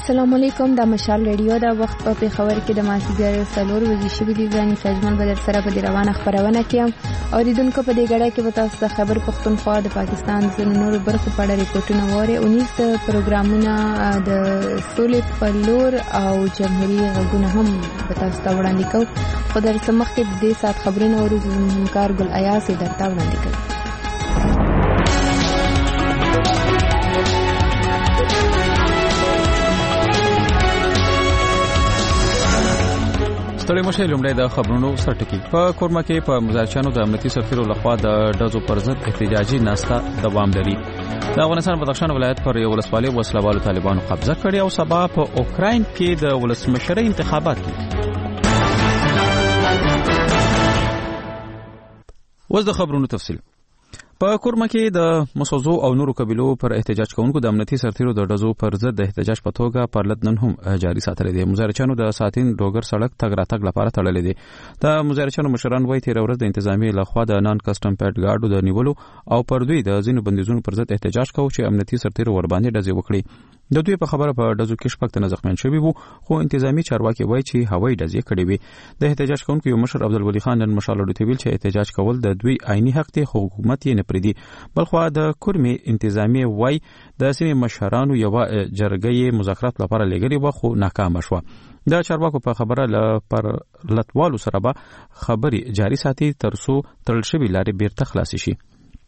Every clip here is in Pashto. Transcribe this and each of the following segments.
السلام علیکم. د مشال ریډیو د وخت په خبر کې د مازیګر سلور وزې شوې دي ځاني سجمن بدر سره په روانه خبرونه کې او ریدونکو په دې غړې کې به تاسو د خبر پښتونخوا د پاکستان د نورو برخو په اړه ریپورتونه وره 19 پروګرامونه د سولې په لور او جمهوریت غږونه هم په تاسو ته وړاندې کوو. په در سمخ کې د دې سات خبرونه ورو همکار ګل ایاس درته وړاندې کوي. ستړي مشه لومړی د خبرونو سرټکی. په کورما کې په مظاهرچیانو د امنیتي سفیر لخوا د ډزو پر ضد احتجاجي ناسته دوام لري. د افغانستان بدخشان ولایت پر یو ولسوالۍ وسلوالو طالبانو قبضه کړې او سبا په اوکراین کې د ولسمشرۍ انتخابات دي. اوس د خبرونو تفصیل. په کورما کې د مسوزو او نورو قبیلو پر احتجاج کوونکو د امنیتي سرتیرو د ډزو پر ضد د احتجاج په توګه پرلط نن هم جاري ساتل دي. مظاهرچیانو د ساتین ډوګر سړک تګ راتګ لپاره تړلې دي. د مظاهرچیانو مشران وایي تیر ورځ د انتظامی لخوا د نان کسټم پیډ ګارډو د نیولو او پر دوی د ځینو بندیزونو پر ضد احتجاج کوي چې امنیتي سرتیرو ور باندې ډزې وکړي. د دوی په خبره په ډزو کې شپږ تنه زخمیان شوي وو خو انتظامی چارواکي وایي چې هوایي ډزې کړې وي. د احتجاج کوونکو یو مشر عبدالولي خان نن مشال اډو ته ویل چې احتجاج کول د دوی عیني حق دی خو حکومت یې نه پریدي. بلخو د کورمي انتظامی وایي د سیمې مشرانو یو جرګې مذاکرات لپاره لګري و خو ناکام شوه. د چارواکو په خبره پر لټوالو سره به خبري جاري ساتي ترڅو تړل شوی لارې بیرته خلاص شي.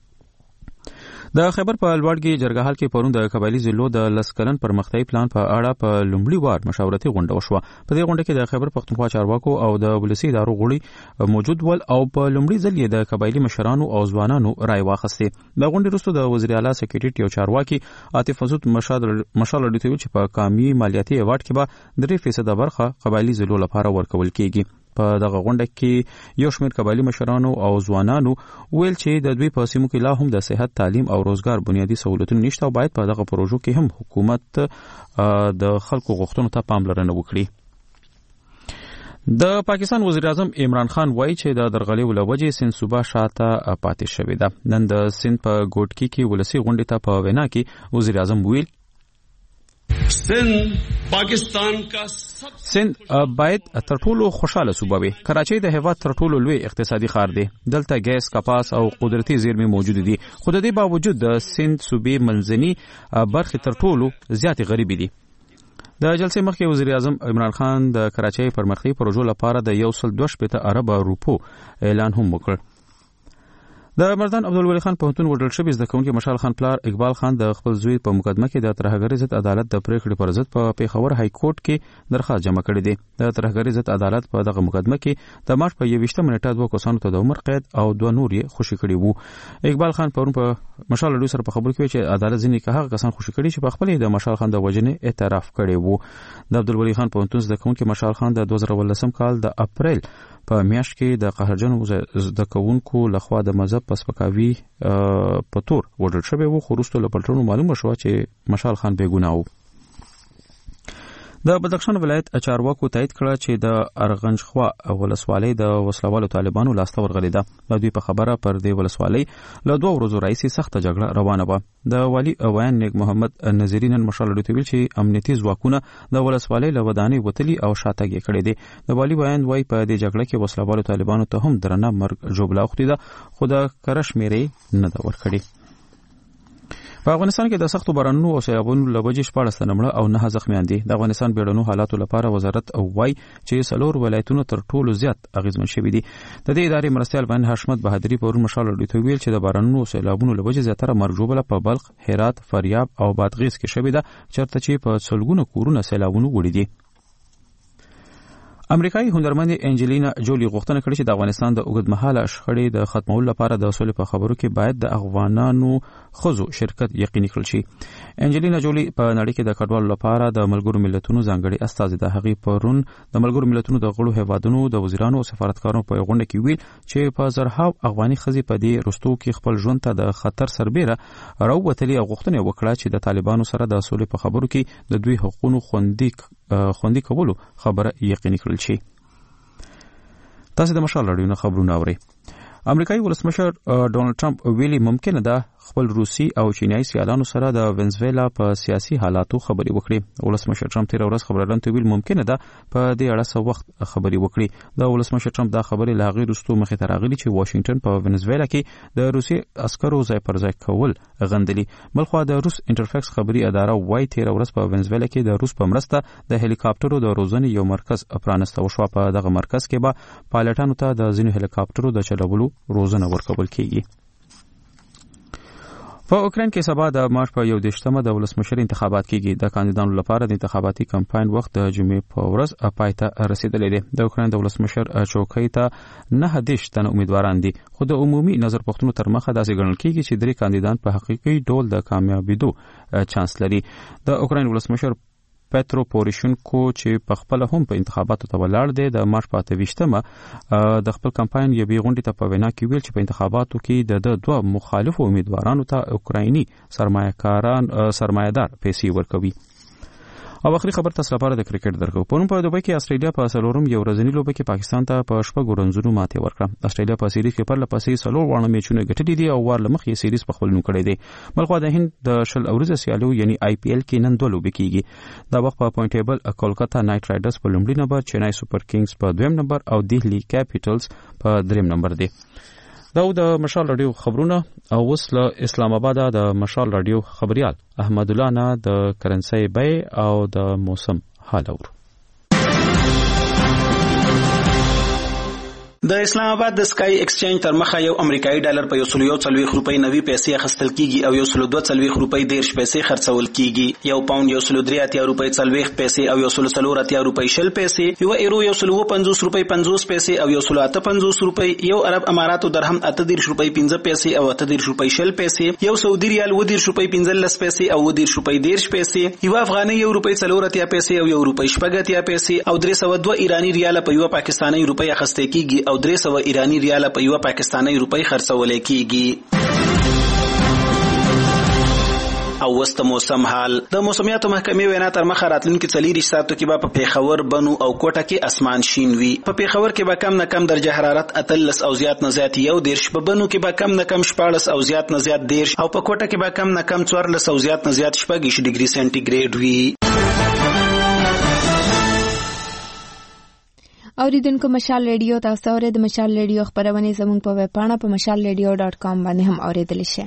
د خیبر په لوړګي جرګهال کې پرون د قبایلی ضلعو د لسکلن پرمختیايي پلان په اړه په لومړي وار مشاورتي غونډه وشوه. په دې غونډه کې د خیبر پښتونخوا چارواکو او د ولسی ادارو غړي موجود ول او په لومړي ځل یې د قبایلی مشرانو او ځوانانو رائے واخیسته. د غونډې وروسته د وزیر اعلی سکرټریټ یو چارواکي عاطف مسعود مشال اډو چې په قومي مالیاتي ایوارډ کې به 3% برخه قبایلی ضلعو لپاره ورکول کیږي. په دغه غونډه کې یو شمېر قبایلی مشرانو او ځوانانو ویل چې د دوی په سیمو کې لا هم د صحت، تعلیم او روزګار بنیادی سہولتونه نشته او باید په دغه پروژو کې هم حکومت د خلکو غوښتنو ته پاملرنه وکړي. د پاکستان وزیر اعظم عمران خان وایي چې د درغلۍ ولوجې سند صوبه شاته پاتې شوې ده. نن د سند په ګوټکی کې ولسی غونډې ته په وینا کې وزیر اعظم ویل سند باید تر ټولو خوشاله صوبه وي. کراچۍ د هیواد تر ټولو لوی اقتصادي ښار دی. دلته ګیس، کپاس او قدرتي زیرمې موجود دي. خو د دې باوجود د سند صوبې منځني برخې تر ټولو زیاتې غریبې دي. د جلسې مخکې وزیر اعظم عمران خان د کراچۍ پرمختیايي پروژو لپاره د 1.2 ارب روپو اعلان هم وکړ. د مردان عبدالولي خان پوهنتون وډل شوی زده کوونکی مشال خان پلار اقبال خان د خپل زوی په مقدمه کې د ترهګرۍ ضد عدالت د پریکړې پر ضد په پیښور های کورټ کې درخواست جمع کړی دی. د ترهګرۍ ضد عدالت په دغه مقدمه کې د مارچ په 21 نیټه 2 کسانو ته د عمر قید او 2 نور یې خوشي کړي وو. اقبال خان پرون په مشال اډو سره په خبرو کې چې عدالت ځینې که هغه کسان خوشي کړي چې په خپل د مشال خان د وجنې اعتراف کړي وو. د عبدالولي خان پوهنتون زده کوونکی مشال خان د 2018 کال د اپریل په میاشت کې د قهرجنو زده کوونکو لخوا د مذهب پسپکاوي په تور وډل شوی وو خو وروسته له پلټنو معلومه شوه چې مشال خان بې ګناه وو. د بدخشان ولایت چارواکو تایید کړه چې د ارغنجخوا ولسوالۍ د وسلوالو طالبانو لاسته ورغلې ده. د دوی په خبره پر دې ولسوالۍ له 2 ورځو راهیسې سخته جګړه روانه وه. د والي ویان نیک محمد نظری نن مشال اډو ته ویل چې امنیتي ځواکونه د ولسوالۍ له ودانۍ وتلي او شاتګ یې کړی دی. د والي ویان وایي په دې جګړه کې وسلوالو طالبانو ته هم درنه مرګ ژوبله اوښتې ده خو د کره شمېرې نه ده ورکړې. په افغانستان کې د سختو بارانونو او سیلابونو له وجې 14 تنه مړه او 9 زخمیان دي. د افغانستان بیړنیو حالاتو لپاره وزارت وایي چې 4 ولایتونه تر ټولو زیات اغیزمن شوي دي. د دې ادارې مرستیال بن حشمت بهادری پرون مشال اډو ته ویل چې د بارانونو او سیلابونو له وجې زیاتره مرګ ژوبله په بلخ، هرات، فاریاب او بادغیس کې شوې ده چېرته چې په سلګونو کورونه سیلابونو وړي دي. امریکایي هنرمند انجلینا جولی غوښتنه کړې چې د افغانستان د اوږدمهاله شخړې د ختمولو لپاره د سولې په خبرو کې باید د افغانانو ښځو شرکت یقیني کړل شي. انجلینا جولی په نړۍ کې د کډوالو لپاره د ملګرو ملتونو ځانګړي استازي ده. هغې پرون د ملګرو ملتونو د غړو هیوادونو د وزیرانو او سفارتکارانو په غونډه کې ویل چې په زرهاو افغاني ښځې په دې رستو کې خپل ژوند ته د خطر سربیره راووتلې او غوښتنه وکړه چې د طالبانو سره د سولې په خبرو کې د دوی حقوقو خوندي کولو خبره یقیني کړل شي. تاسو د مشال اډو خبرونه اورئ. امریکایي ولسمشر ډونالد ټرمپ ویلي ممکنه ده خپل روسي او چینایي سیالانو سره د وینزویلا په سیاسي حالاتو خبرې وکړي. ولسمشر ټرمپ تیر ورځ خبرلن ته ویل ممکنه ده په دې اړه څه وخت خبرې وکړي. د ولسمشر ټرمپ دا خبرې له هغې وروسته مخې ته راغلي چې واشنگټن په وینزویلا کې د روسي عسکرو ځای پر ځای کول غندلي. بلخوا د روس انټرفیکس خبري اداره وايي تیر ورځ په وینزویلا کې د روس په مرسته د هلیکاپټرو د روزنې یو مرکز پرانسته وشو. په دغه مرکز کې به پایلټانو ته د ځینو هلیکاپټرو د چلولو روزنه ورکول کیږي. په اوکراین کې سبا د مارچ په 21مه د ولسمشر انتخابات کیږي. د کاندیدانو لپاره د انتخاباتي کمپاین وخت د جمعې په ورځ پای ته رسیدلی دی. د اوکراین د ولسمشر چوکۍ ته 19 تنه امیدواران دي، خو د عمومي نظر پوښتنو تر مخه داسې ګڼل کیږي چې 3 کاندیدان په حقیقي ډول د کامیابیدو چانس لري. د اوکراین ولسمشر پیترو پوروشینکو چې په خپل هم په انتخاباتو ته ولاړ دی د مارچ په 28مه د خپل کمپاین یوې غونډې ته په وینا کې ویل چې په انتخاباتو کې د دوه مخالفو امیدوارانو ته اوکرایني سرمایه‌دار پیسې ورکوي. او اخري خبر تاسو لپاره د کرکټ درکو. پرون په دوبۍ کې استرالیا په سلورم یو ورځنی لوبه کې پاکستان ته په 6 رنزونو ماتې ورکړه. استرالیا په سیریز کې پر لپسې سلور وړاندې میچونه ګټلي دي او وار لمخ یې سیریز په خپل نوم کړی دی. بلخو د هند د شل اوريزه سیالو یعنی IPL کې نن 2 لوبې کیږي. دا وخت په پوینټ ټیبل کولکتا نایټ رایډرز په لومړي نمبر، چنای سپر کینګز په دویم نمبر او دهلی کیپټلز په دریم نمبر دي. دا د مشال رادیو خبرونه او اوس له اسلام آباد د مشال رادیو خبريال احمد الله نه د کرنسي بای او د موسم حال اور. د اسلام آباد د سکای ایکسچینج تر مخه یو امریکایي ډالر په 140 روپۍ 90 پیسې اخیستل کیږي او 142 روپۍ 10 پیسې خرڅول کیږي. یو پاوند 103 روپۍ 40 پیسې او 140 روپۍ 10 پیسې، یو ایرو 150 روپۍ 50 پیسې او 158 روپۍ، یو عرب اماراتو درهم 38 روپۍ 15 پیسې او 38 روپۍ 10 پیسې، یو سعودي ریال 20 روپۍ 15 پیسې او 20 روپۍ 10 پیسې، یو افغاني 1 روپۍ 40 پیسې او 1 روپۍ 80 پیسې او 302 ایرانی ریال په یو پاکستانی روپۍ اخیستل کیږي او 300 ایرانی ریال په یو پاکستانی روپۍ خرڅول کیږي. او وست موسم حال. د موسمیاتو محکمې وینا تر مخه راتلونکي 40 ساعتو کې به په پیښور، بنو او کوټه کې اسمان شین وي. په پیښور کې به کم نه کم درجه حرارت 13 او زیات نه زیات 1, په بنو کې به کم نه کم 14 او زیات نه زیات 10 او په کوټه کې به کم نه کم 14 او زیات نه زیات 16 ډیګري سنټیګریډ وي. اوریدونکو مشال ریډیو تاسو اورئ. د مشال ریډیو خبرونه زموږ په ویب پاڼه په mashalradio.com باندې هم اوریدل شي.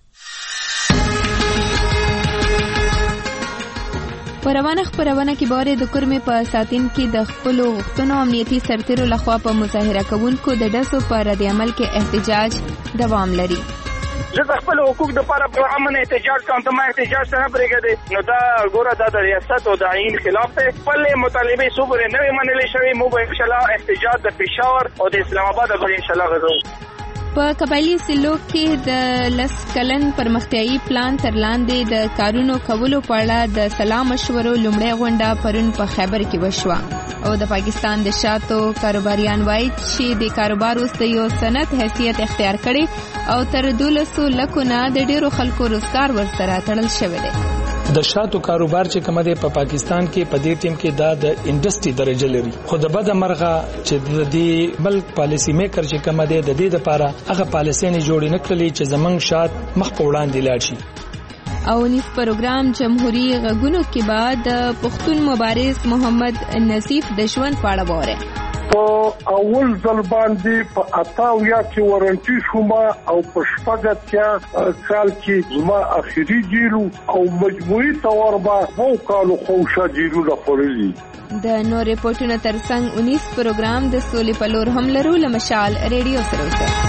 پروانه خبرونه کې باره د کورمې په ساتین کې د خپل غوښتنو امنیتي سرتیرو لخوا په مظاهره کوونکو د ډسو په رد عمل کې احتجاج دوام لري. زه د خپل حقوق د لپاره په امن احتجاج کوم، ته ما احتجاج نه پرېږدي. نو دا ګوره دا د ریاست او د آئین خلاف دی. خپل مطالبه څو پورې نه وي منلې شوې، موږ به انشاءالله احتجاج د پېښور او د اسلام آباد به انشاءالله غځو. په قبایلی سلوک کې د لس کلن پرمختیايي پلان تر لاندې د کارونو کولو په اړه د سلا مشورو لومړۍ غونډه پرون په خیبر کې وشوه او د پاکستان د شاتو کاروباریان وایي چې د کاروبار اوس د یو صنعت حیثیت اختیار کړي او تر 12 لکو نه د ډیرو خلکو روزګار ورسره تړل شوی دی. د شاتو کاروبار چې کوم دی په پاکستان کې په دې ټیم کې دا د انډستری درجه لري، خو د بده مرغه چې د دې ملک پالیسی میکر چې کوم دی د دې لپاره هغه پالیسي نه جوړ نه کړلې چې زمنګ شات مخ په وړاندې لاړ شي. او نیس پروګرام جمهوریت غږونو کې بعد پښتون مبارز محمد نصیف د ژوند پاړه وره. په اول ځل باندې په 88 کې ورنټي شوم او په 14 کال کې زما اخیری جیلو او مجموعي تور به وو کالو خوشا جیلو لخورلی. د نو ریپورتونو ترڅنګ 19 پروګرام د سولې په لور هم لرو. لمشال ریډیو سره اوسه.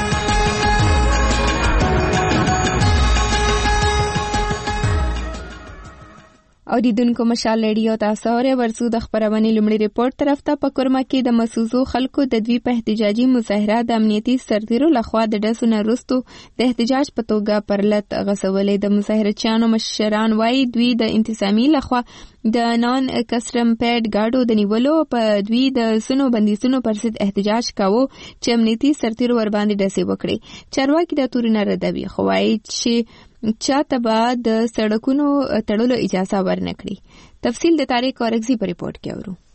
اوریدونکو مشال ریډیو تاسو اورئ. ورسو د خبرونې لومړی ریپورت طرف ته په کورما کې د مسوزو خلکو د دوی په احتجاجي مظاهره د امنیتي سرتیرو لخوا د ډسو نه وروسته د احتجاج په توګه پرلت غسولې. د مظاهرچیانو مشران وایي دوی د انتظامی لخوا د نان کسټم پیډ گاډو د نیولو په دوی د سونو بندیزونو پر ضد احتجاج کاوه چې امنیتي سرتیرو ور باندې ډسې وکړي. چارواکي د تورینه ردوي خو وایي چې چاته به د سړکونو تړلو اجازه ورنکړي. تفصیل د طارق اورغزي په ریپورت کې اورو.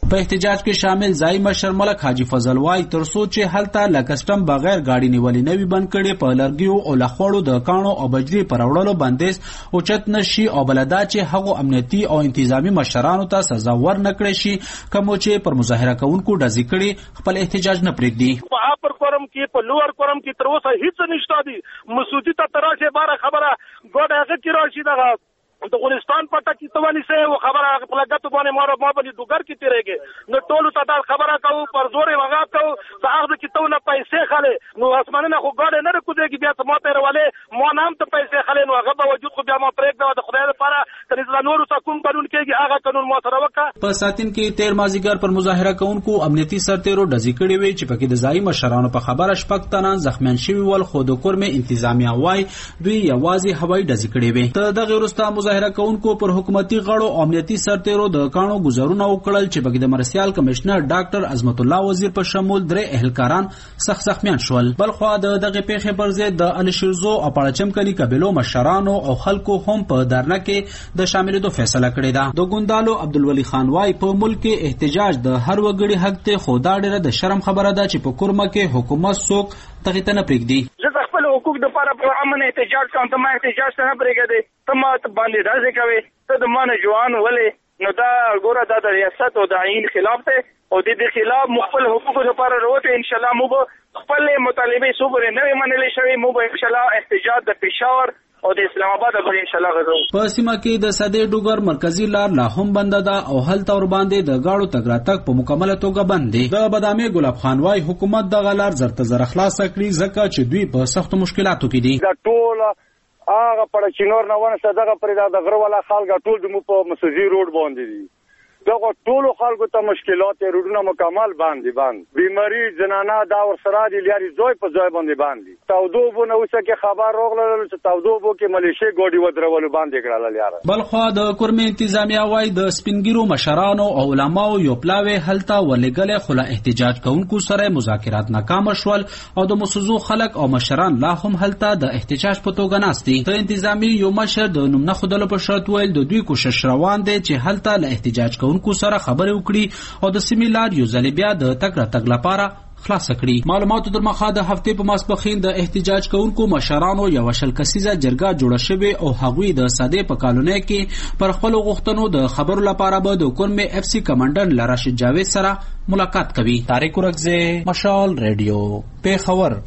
په احتجاج کې شامل ځای مشر ملک حاجی فضل وای ترڅو چې هلته له کسټم بغیر گاډي نیولې نوي بند کړي په لرګیو او لخوړو د کانو او بجري پر وړلو بندیز او چت نشي او بلدا چې هغه امنیتي او انتظامی مشرانو ته سزا ور نکړي شي کوم چې پر مظاهره کوونکو ډزې کړي خپل احتجاج نه پرېږدي. په اپر کورم کې په لوور کورم کې تر اوسه هیڅ نشته دي. مسعودي ته تراشه بار خبره ګوډه هغه کې راشي دغه د افغانستان پټه کی توانی سه او خبره پلګت باندې ما باندې دوګر کی تیرېږي نو ټول ته دا خبره کوو پر زور وغا کوو صاحب کی توونه پیسې خاله نو اسمانه خو ګاډه نه کوځي بیا ته ماته رواله مو نام ته پیسې خاله نو هغه باوجود خو بیا ما پرېږده د خدای لپاره کله نور څه کوم قانون کېږي هغه قانون مو سره وکړه. په ساتین کې 13 مازیګر پر مظاهره کوونکو امنیتي سرتیرو ډزې کړې وي چې پکې د ځای مشرانو په خبره شپږ تنان زخمیان شوي ول خو د کورمه انتظامیه وای دوی یوازې هوایي ډزې کړې وي. ته دغه وروسته مظاهره کوونکو پر حکومتي غړو او امنیتي سرتیرو د کانو گزارونه وکړل چې بګ د مرسیال کمشنر ډاکټر عظمت الله وزیر په شمول درې اهلکاران سخت زخمیان شول. بلخو دغه پیښې پر ضد د الشرزو او پړچم کلی قبيلو مشرانو او خلکو هم په درنه کې د شاملېدو فیصله کړې ده. د ګوندالو عبدالولي خان وای په ملک کې احتجاج د هر وګړي حق ته خدا ډېره د شرم خبره ده چې په کورمه کې حکومت څوک تغه ته نه پرېږدي. زه خپل حقوق د لپاره په امن احتجاج کوم ته ما احتجاج نه پرېږدي ته ما باندې راځي کوي ته د مانه جوان ولې نو دا ګوره دا د ریاست او د عین خلاف ته او د دې خلاف مخفل حقوق لپاره وروته ان شاء الله مو خپل مطالبه صوبره نه منلې شوی مو ان شاء الله احتجاج د پېښور او د اسلام آباد غوړي ان شاء الله غزو. په سیمه کې د سدې ډوګر مرکزی لار لا هم بند ده او هلته ور باندې د گاړو تګ راتګ په مکمله توګه بند دي. د بادامي ګلاب خان وای حکومت د غلار زرته زر خلاص کړي ځکه چې دوی په سخت مشکلاتو کې دي. دا ټول هغه پړچینور نه ونه صدقه پرې د غره ولا خلک ټول د مو په مسوزي روډ باندې دي. دغه ټول خلکو ته مشکلات روډونه مکمل باندې بیماری زنانه دا ور سره دي لري زوی په زوی باندې باندې تاودوبو نو څه کې خبر راغله چې تاودوبو کې ملیشه ګوډي ودرول باندې کړل یاره. بلخو د کورمه انتظامیه وای د سپینګیرو مشرانو او علماو یو پلاوي هلته ولګل خلا احتجاج کوونکو سره مذاکرات ناکام شول او د مسوزو خلک او مشران لا هم هلته د احتجاج په توګه ناستي. د انتظامی یو مشر د نوم نه خدلو په شرط ویل د دوی کوشش روان دي چې هلته له احتجاج کو سره خبرې وکړي او د سیمینار یو ځل بیا د تګ لپاره خلاص کړي. معلوماتو در مخه د هفته په ماسپخین د احتجاج کوونکو مشرانو یو شل کسیزه جرګه جوړه شوې او هغوی د ساده په کالونی کې پر خپل غوښتنو د خبرو لپاره به د کورمه اف سی کمانډر لراشد جاوید سره ملاقات کوي. طارق ورکزه مشال ریډیو پیښور.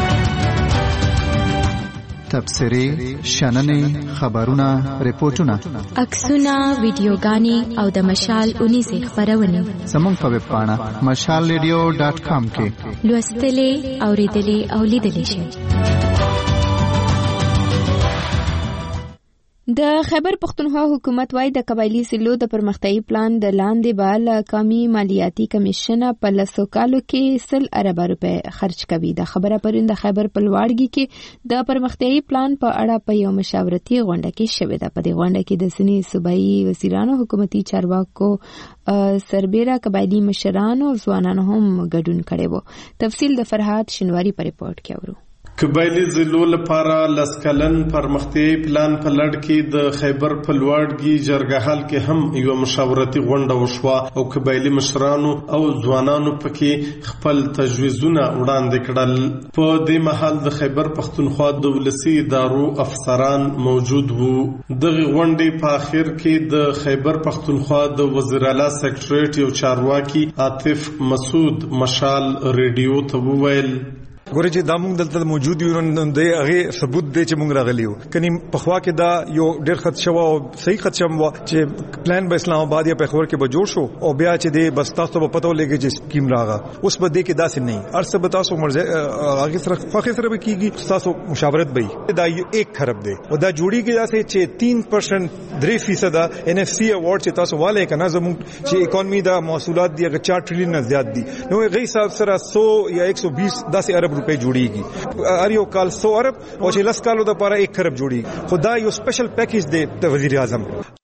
تبصرې شننې خبرونه ریپورتونه عکسونه ویډیوګانې او د مشال 19 خبرونه زموږ په ویب پاڼه mashalradio.com کې لوستلې اوریدلې او لیدلې شئ. د خیبر پختونخوا حکومت وايي د قبایلی سیلو د پرمختیايي پلان د لاندې بال قومي مالیاتي کمیشن په لسو کالو کې 100 ارب روپے خرج کوي. د خبره پرند خیبر په لوړګي کې د پرمختیايي پلان په اړه په یو مشاورتي غونډه کې شوې ده. په دې غونډه کې د سنی صوبایي وزیرانو حکومتي چارواکو سربېره قبایلی مشرانو او ځوانانو هم ګډون کړي وو. تفصیل د فرهاد شنواری په ریپورت کې اورو. قبایلی ضلعو لپاره لسکلن پرمختیايي پلان په لړ کې د خیبر په لوړګي جرګهال کې هم یو مشاورتي غونډه وشوه او قبایلی مشرانو او ځوانانو پکې خپل تجویزونه وړاندې کړل. په دې مهال د خیبر پختونخوا د ولسی ادارو افسران موجود وو. دغه غونډې په اخر کې د خیبر پختونخوا د وزیر اعلی سیکریټریټ یو چارواکي عاطف مسعود مشال ریډیو ته وویل ګورې چې دا موږ دلته موجود یو نو د هغه ثبوت دی چې موږ راغلی یو کني په خوا کې دا یو ډېر خط شو او صحیح خط شوم چې پلان به اسلام آباد یا پیښور کې به جوړ شو او بیا چې دی بس تاسو په پتو لګي چې سکیم راغا اوس به دې کې داسې نه ارسه به تاسو مرزه هغه سره فخر سره به کیږي تاسو مشاورت به دا 1 خراب دی او دا جوړی کې داسې چې 3% 3% NFC اوارد چې تاسو والے کنه زموږ چې اکانومي دا محصولات دی 4 ټریلیون نه زیات دي نو غي حساب سره 100 یا 120 داسې ارب روپے جوړیږي. هر یو کال 100 ارب او چې 10 کالو د لپاره 1 ارب جوړیږي. خدای یو سپیشل پیکیج دی د وزیر اعظم.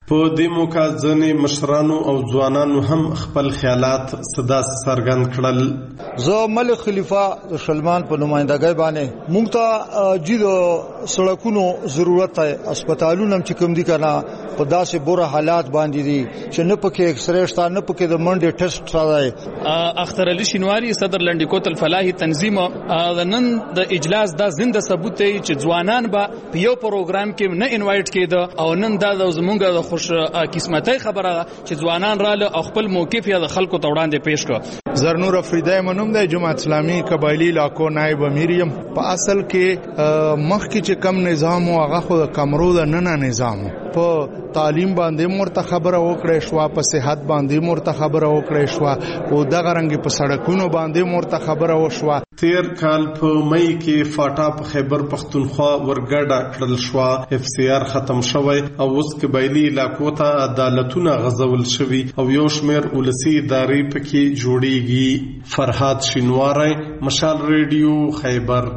په دې موقع ځینې مشرانو او ځوانانو هم خپل خیالات صدا څرګند کړل. زه ملک خلیفہ سلمان په نمائندګۍ باندې موږ ته جدي سړکونو ضرورت دی، هسپتالونو چې کوم دي کنه په داسې بوره حالات باندې دي چې نه پکې ایکسرې شته، نه پکې د منډې ټیسټ راځي. اختر علي شینواری صدر لنډیکوت الفلاحي تنظیم نن د اجلاس دا زنده ثبوت دی چې ځوانان به په یو پروګرام کې نه انوایټ کېده او نن دا زمونږ د خوش قسمتۍ خبره چې ځوانان رااله او خپل موقف یا د خلکو ته وړاندې پیښ کړ. زرنور افریدی منوم د جماعت اسلامي قبایلی علاقو نائب امیر یم. په اصل کې مخکې چې کم نظام او هغه خو د کمرو د نن نظام په تعلیم باندې مرته خبره وکړې شو، په صحت باندې مرته خبره وکړې شو او دغه رنګ په سړکونو باندې مرته خبره وشوه. تیر کال په مئی کې فاټا په خیبر پختونخوا ورګډه کړل شو، اف سی آر ختم شوی او اوس قبایلی علاقو ته عدالتونه غزول شوی او یو شمیر ولسی ادارې پکې جوړیږي. فرهاد شینواری، مشال ریډیو، خیبر.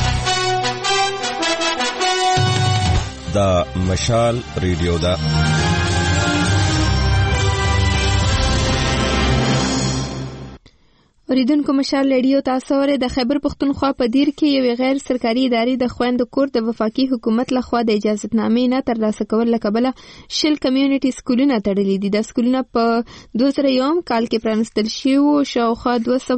دا مشال ریډیو دا اوریدونکو مشال ریډیو تاسو ورته د خیبر پختونخوا په دیر کې یو غیر سرکاري ادارې د خويندو کور د وفاقي حکومت لخوا د اجازهتنامې نه ترلاسه کول لکبله شل کمیونټي سکولونه تړلي دي. د سکولونه په 2001 کال کې پرانستل شوي او شاوخوا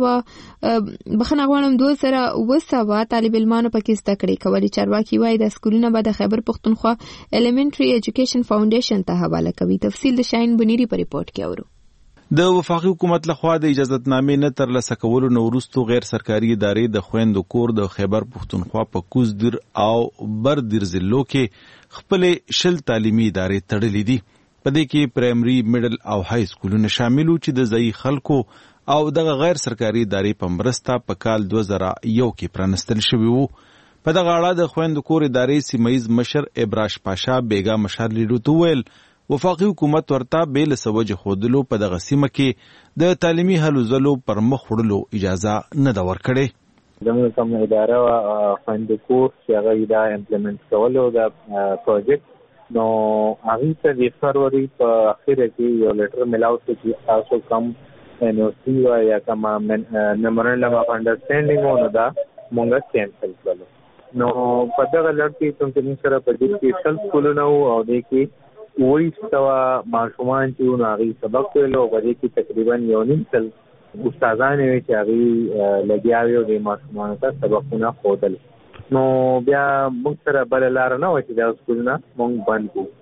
200 طالب علمانو پکې زده کړې کولې. چارواکي وایي د سکولونه به د خیبر پختونخوا الیمنټري ایجوکیشن فاونډیشن ته حواله کوي. تفصیل د شاهین بنيري په ریپورت کې اورو. د وفاقي حکومت لخوا د اجازهتنامې نه ترلاسه کولو نه وروسته غیر سرکاري ادارې د خويندو کور د خیبر پختونخوا په کوز دیر او بر دیر ضلعو کې خپل شل تعلیمي ادارې تړلې دي. په دې کې پرایمري، میډل او های سکولونه شامل چې د ځای خلکو او دغه غیر سرکاري ادارې په مرسته په کال 2001 کې پرانستل شوی وو. په دغه اړه د خويندو کور ادارې سیمایز مشر ابراش پاشا بیگا مشال لیډو ته ویل وفاقي حکومت ورته بیل سوجه خودلو په دغه سیمه کې د تعلیمي هلو ځلو پر مخ وړلو اجازه نه دا ورکړي. زموږ کوم اداره خويندو کور چې هغه دا امپلیمنټ کولو دا پروجیکټ نو هغه ته د فروری په اخر کې یو لیټر ملاو چې تاسو کم NOC یا کوم میمورنډم اف انډرسټینډینګ نو دا مونږه کینسل کړو. نو په دغه لړ کې څنګه سره په دې کې شل سکولونه او د کې وای ستوا ماشومان چې نو هغه سبق ویلو غوړي کې تقریبا یو نیم سل استادان وی چې هغه لګیاوي د ماشومان ته سبقونه خودل. نو بیا موږ سره بل لار نه و چې دا سکولونه موږ بند کړو.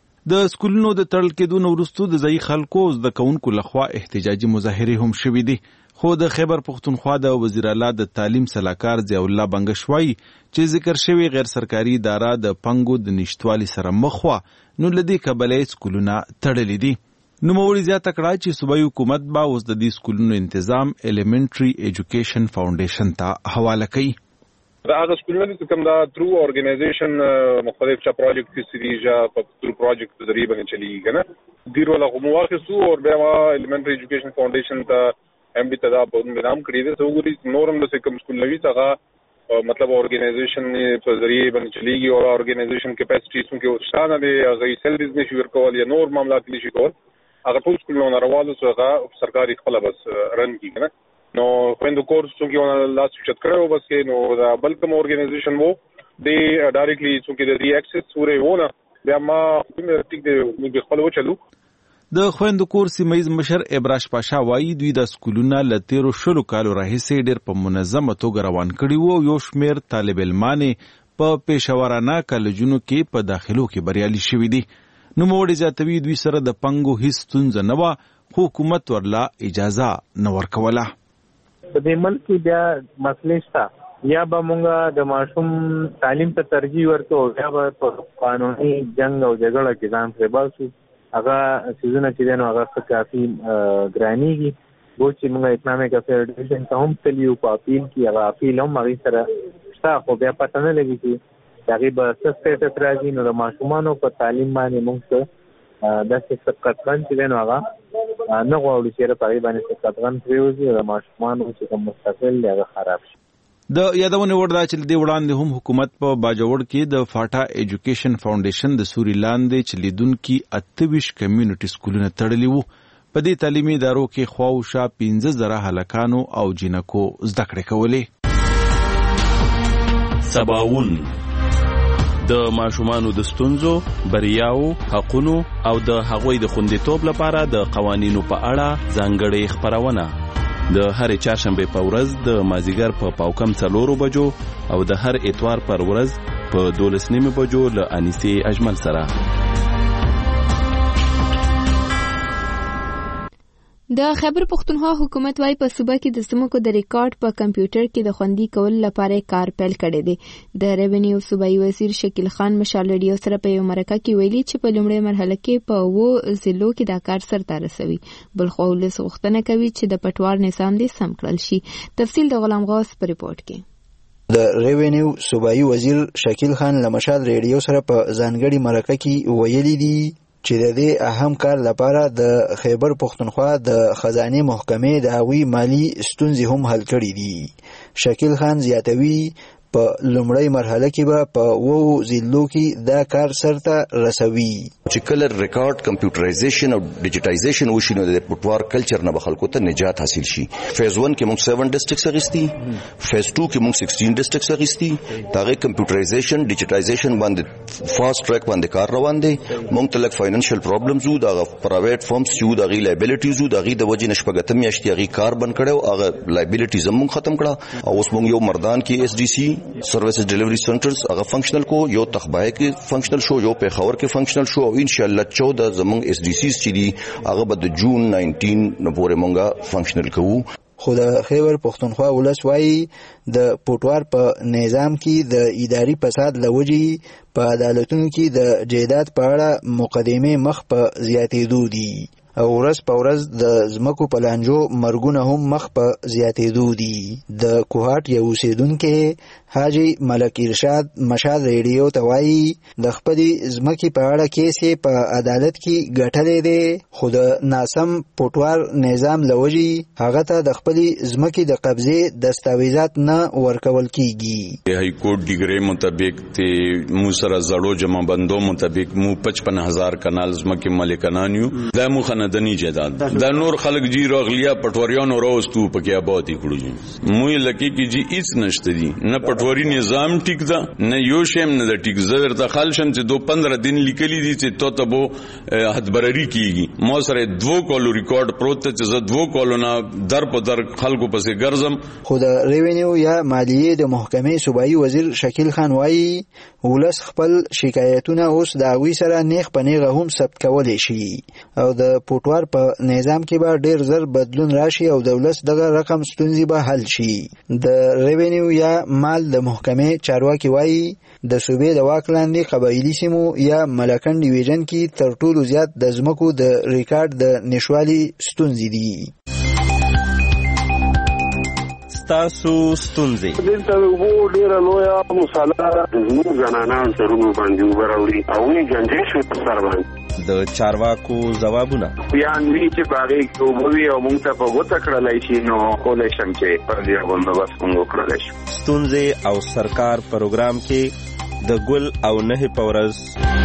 د سکولونو د تړل کېدو نه وروسته د ځای خلکو د کونکو لخوا احتجاجي مظاهره هم شوې دي. خو د خیبر پختونخوا د وزیر اعلی د تعلیم سلاکار ضیاء الله بنگشوای چې ذکر شوی غیر سرکاري اداره د پنګو د نشټوالي سره مخ وا نو لدی کبلې سکولونه تړلې دي. نو موري زیاته کړه چې صوبایي حکومت با اوس د دې سکولونو تنظیم الیمنټري ایجوکیشن فاونډیشن ته حواله کوي. دا هغه سکولونه چې کوم دا ترو اورګنایزیشن مختلف چا پروجیکټ کې سریجا په ترو پروجیکټ ذریعہ باندې چلیږي کنه دیر ولا موافقو او بیا الیمنټري ایجوکیشن فاونډیشن ته هم به تدا په نام کړی دی. وګورئ نورم د کوم سکول نوي څنګه مطلب اورګنایزیشن په ذریعہ باندې چلیږي او اورګنایزیشن کیپاسټی څنګه او شانه دی هغه سیل بزنس ورکول یا نور معاملات نشي کول. هغه ټول سکولونه راوالو څنګه سرکاري خپل بس رن کی کنه. نو خويندو کورس څنګه لاس چت کړو بس کې نو دا بلکم اورګنایزیشن وو دی ډایرکټلی څنګه دی ایکسس ورې ونه بیا ما ټیک دی موږ خپل وچلو. د خويندو کور سیمایز مشر ابراش پاشا وایي دوی د سکولونه لتیرو شلو کالو راهیسې ډېر په منظمه توګه روان کړي وو. یو شمیر طالب علمانې په پیښورانه کالجونو کې په داخلو کې بریالي شوي دي. نو موړي زیاتوي دوی سره د پنګو هیڅ ستونزه نه وه خو حکومت ورلا اجازه نه ورکوله. په دې ملک کې بیا مسلې شته یا به مونږه د ماشوم تعلیم ته ترجیح ورکو یا به په قانوني جنگ او جګړه کې ځان پرې باسو. هغه سیزونه چې دنو هغه کافي ګرانیږي وو چې موږ اکنامک افیرډیشن ته هم تلیو په اپیل کې هغه اپیل هم هغه سره شته خو بیا پته نه لګي چې هغه به سسته ترازی نو د ماشومانو په تعلیم باندې موږ د سبقتن چې دنو هغه نه غواړي چې په باندې سبقتن پریوزي د ماشومانو چې کوم مستقل هغه خراب شي. د یادونه وړ دا چې د وړاندې هم حکومت په باجوړ کې د فاټا ایجوکیشن فاونډیشن د سوري لاندې چې لیدونکو 28 کمیونټي سکولونه تړلي وو. په دې تعلیمي ادارو کې خواوشا 15,000 هلکانو او جنکو زده کړې کولې. سباوون د ماشومانو د ستونزو، بریاو، حقونو او د هغوی د خوندیتوب لپاره د قوانینو په اړه ځانګړې خپرونه د هر چهارشنبه په ورځ د مازیګر په پاوکم 4 بجو او د هر اتوار پر ورځ په 12:30 بجو له انیسي اجمل سره. د خیبر پختونخوا حکومت وايي په صوبه کې د سمکو د ریکارډ په کمپیوټر کې د خوندي کول لپاره کار پیل کړی دی. د ریونیو صوبایي وزیر شکیل خان مشال ریډیو سره په یو مرکه کې ویلي چې په لومړۍ مرحله کې په 2 ضلعو کې دا کار سرته رسوي. بل خو ولس غوښتنه کوي چې د پټوار نظام دې سم کړل شي. تفصیل د غلام غوث په ریپورت کې. د ریونیو صوبایي وزیر شکیل خان له مشال ریډیو سره په ځانګړي مرکه کې ویلي دي چې د دې اهم کار لپاره د خیبر پختونخوا د خزانه محکمې د هغوی مالی ستونزې هم حل کړې دي. شکیل خان زیاتوي په لومړی مرحله کې به په 2 ضلعو کې دا کار سرته رسوي. چې کله ریکارډ کمپیوټرایزیشن او ډیجیټایزیشن وشي نو د پټوار کلچر نه خلکو ته نجات حاصل شي. فیز 1 کې موږ 7 ډسټرکټس اغستی، فیز 2 کې موږ 16 ډسټرکټس اغستی. داغه کمپیوټرایزیشن ډیجیټایزیشن باندې فاست ټریک باندې کار روان دي. موږ ته لک فاینانشل پرابلمز وو، دغه پرایویټ فرمز چې دغه لایبیلیټیز وو، دغه د وجې نشپګتم میاشتې هغه کار بند کړو، هغه لایبیلیټیز موږ ختم کړه او اوس موږ یو مردان کې اس ډي سي سروسز ډیلیوری سنټرز هغه فنکشنل کو، یو تخبای کې فنکشنل شو، یو پیښور کې فنکشنل شو او ان شاء الله 14 زمونږ اس ډي سیز چې دي هغه به د جون 19 نه پورې مونږه فنکشنل کوو. خو د خیبر پختونخوا ولس وايي د پټوار په نظام کې د اداري فساد لوجې په عدالتونو کې د جیدات په اړه مقدمه مخ په زیاتېدو دي او ورځ په ورځ د زمکو په لانجو مرګونه هم مخ په زیاتېدو دي. د کوهاټ یو اوسېدونکی حاجی ملک ارشاد مشال ریډیو ته وایي د خپلې زمکې په اړه کیس یې په عدالت کې ګټلی دی، خو د ناسم پټوار نظام لوجې هغه ته د خپلې زمکې د قبضې دستاویزات نه ورکول کیږي. های کورټ ډیګری مطابق ته مو سره زړو جمع بندو مطابق مو 55,000 کنال زمکې مالکانان یو. دا مو خندنی جیداد دا نور خلق جی راغلیا پټوریانو راوستو پکې آبادی کړو. مو لکه کې جی هیڅ نشته دي، نه پټوري نظام ټیک ده نه یو شیم نه د ټیک زر ته خلشم چې 15 دن لیکلي دي چې ته به حدبرری کیږي. مو سره 2 کالو ریکارډ پروت چې زه 2 کالو نه در په در خلکو پسې ګرځم. خو د ریونیو یا مالیې د محکمې صوبایي وزیر شکیل خان وایي ولس خپل شکایتونه اوس د هغوی سره نیغ په نیغه هم ثبت کولی شي او د پټوار په نظام کې به ډیر زر بدلون راشي او د ولس دغه رقم ستونزې به حل شي. د ریونیو یا مال د محکمې چارواکي وایي د صوبې د واک لاندې قبایلي سیمو یا ملکن ډیویژن کې تر ټولو زیات د ځمکو د ریکارډ د نشوالي ستونزې دي. ستاسو ستونزې دلته وو ډیره لویه مساله زموږ زنانان سرونو باندې وبراوړي او یې ګنجې شوې په سر باندې د چارواکو ځوابونه بیان وی چې باغې کوموي او موږ ته په وته کړلای شي نو کولای شم چې پر دې باندې بس موږ کړلای شو. ستونزې او سرکار پروګرام کې د ګل او نه پورز.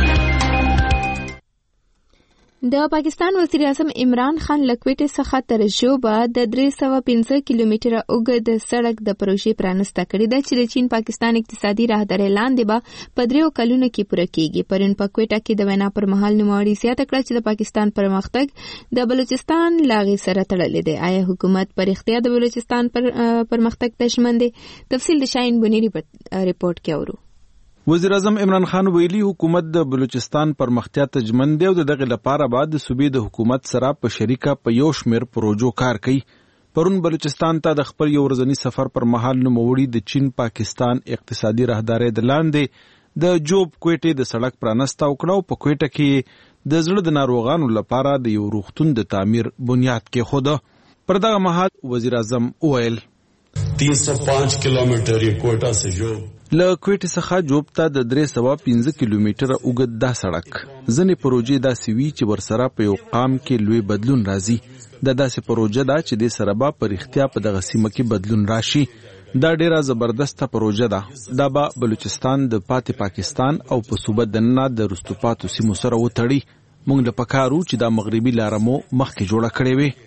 د پاکستان وزیر اعظم عمران خان لکوټې څخه تر ژوبه د 315 کیلومتره اوږد سړک د پروژې پرانسته کړې ده چې د چین پاکستان اقتصادي راهدارۍ لاندې به په 3 کلونو کې پوره کیږي. پرون په کوټه کې د وینا پر مهال نوموړي زیاته کړه چې د پاکستان پرمختګ د بلوچستان لاغې سره تړلی دی. آیا حکومت پر اختیار د بلوچستان پرمختګ ته ژمن دی؟ تفصیل د شاهین بنيري په ریپورت کې اورو. وزیر اعظم عمران خان ویلي حکومت د بلوچستان پرمختیا ته ژمن دی او دغه لپاره بعد د صوبې د حکومت سره په شریکه په یو شمېر پروژو کار کوي. پرون بلوچستان ته د خپل یو ورځني سفر پر مهال نوموړي د چین پاکستان اقتصادي راهدارۍ د لاندې د جوب کوټې د سړک پرانسته وکړه او په کوټه کې د زړه د ناروغانو لپاره د یو روغتون د تعمیر بنیاد کېښوده. پر دغه مهال وزیر اعظم وویل 305 کیلومتر یې کوټه سے جوب له کوټې څخه جوب ته د 315 کیلومتره اوږد دا سړک. ځینې پروژې داسې وي چې ورسره په یو قام کې لوی بدلون راځي. دا داسې پروژه ده چې د سره به په رښتیا په دغه سیمه کې بدلون راشي. دا ډیره زبردسته پروژه ده. دا به بلوچستان د پاتې پاکستان او په صوبه دننه د رستوپاتو سیمو سره وتړي. موږ د پکارو چې دا مغربي لارمو مخکې جوړه کړې وي.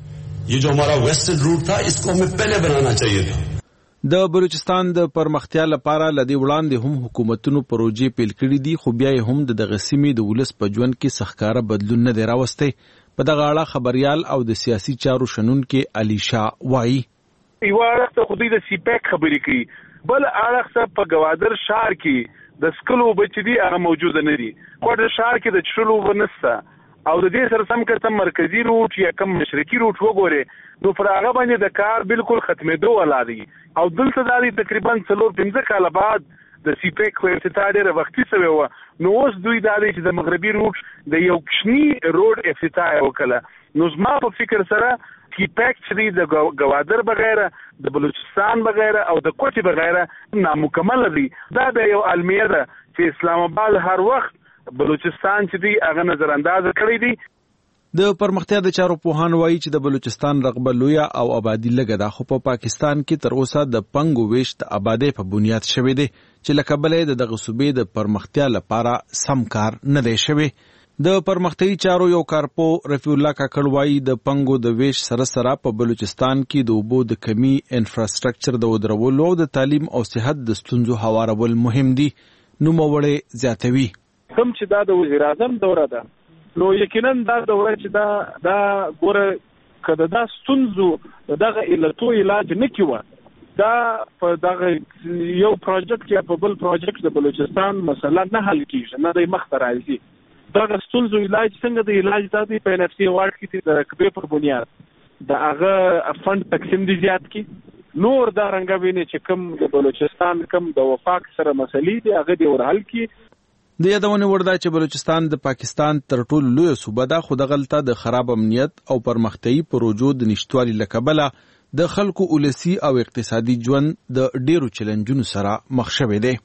ये जो हमारा वेस्टर्न रूट था इसको हमें पहले बनाना चाहिए था. د بلوچستان د پرمختیا لپاره لدی وړاندې هم حکومتونو پروژې پیل کړې دي، خو بیا هم د دغه سیمې د ولس په ژوند کې سخکاره بدلون نه دی راوستی. په دغه اړه خبريال او د سیاسي چارو شنونکي علي شاه وایي یو اړخ خو د سی پیک خبرې کوي، بل اړخ په گوادر شهر کې د سکلو بچدي هغه موجود نه دي. کوټه شهر کې د چلو ونسته او د دې سره سم کړه مرکزی روټ یا کم مشرقي روټ وګوره نو پر هغه باندې د کار بالکل ختمېدو ولا دي. او دلته داري تقریبا 4-5 کال بعد د سی پیک خو افتتاح ډېر وختي شوی و. نو اوس دوی داري چې د مغربي روټ د یو کشنی روډ افتتاح وکړه. نو زما په فکر سره کی پیک چې د گوادر بغیر د بلوچستان بغیر او د کوټي بغیر نامکمل دي. دا د یو المیه ده چې اسلام آباد هر وخت بلوچستان چې دی هغه نظر انداز کړی دی. د پرمختیا د چارو پوهان وایي چې د بلوچستان رقبه لویه او آبادی لږه ده، خو په پاکستان کې تر اوسه د پنګو ویش د آبادی په بنیاد شوی دی چې لکه بلې د دغه صوبې د پرمختیا لپاره سم کار نه دی شوی. د پرمختیايي چارو یو کارپو رفیع الله کاکړ وایي د پنګو د ویش سره سره په بلوچستان کې د اوبو د کمی انفراستراکچر د ودرولو او د تعلیم او صحت د ستونزو هوارول مهم دي. نوموړی زیاتوي کوم چې دا د وزیر اعظم دوره ده، نو یقینا دا دوره چې دا ګوره کده دا ستونزو دغه علتو علاج نه کیوه، دا په دغه یو پروژیکټ یا په بل پروژیکټ د بلوچستان مسله نه حل کیږي، نه د مخ ته راځي. دغه ستونزو علاج څنګه د علاج د په نفسي واټ کې د رقبې پر بنیاد د هغه فند تقسیم دي زیات کی نور دا رنګوینه چې کوم د بلوچستان کوم د وفاق سره مسلې دي هغه دی ور حل کی. د یادونه ورده چې بلوچستان د پاکستان تر ټولو لوی صوبه ده، خو د غلطه د خراب امنیت او پرمختیايي پروژو د نشټوالي لکبله د خلکو اولسي او اقتصادي ژوند د ډیرو چیلنجونو سره مخ شوی دی.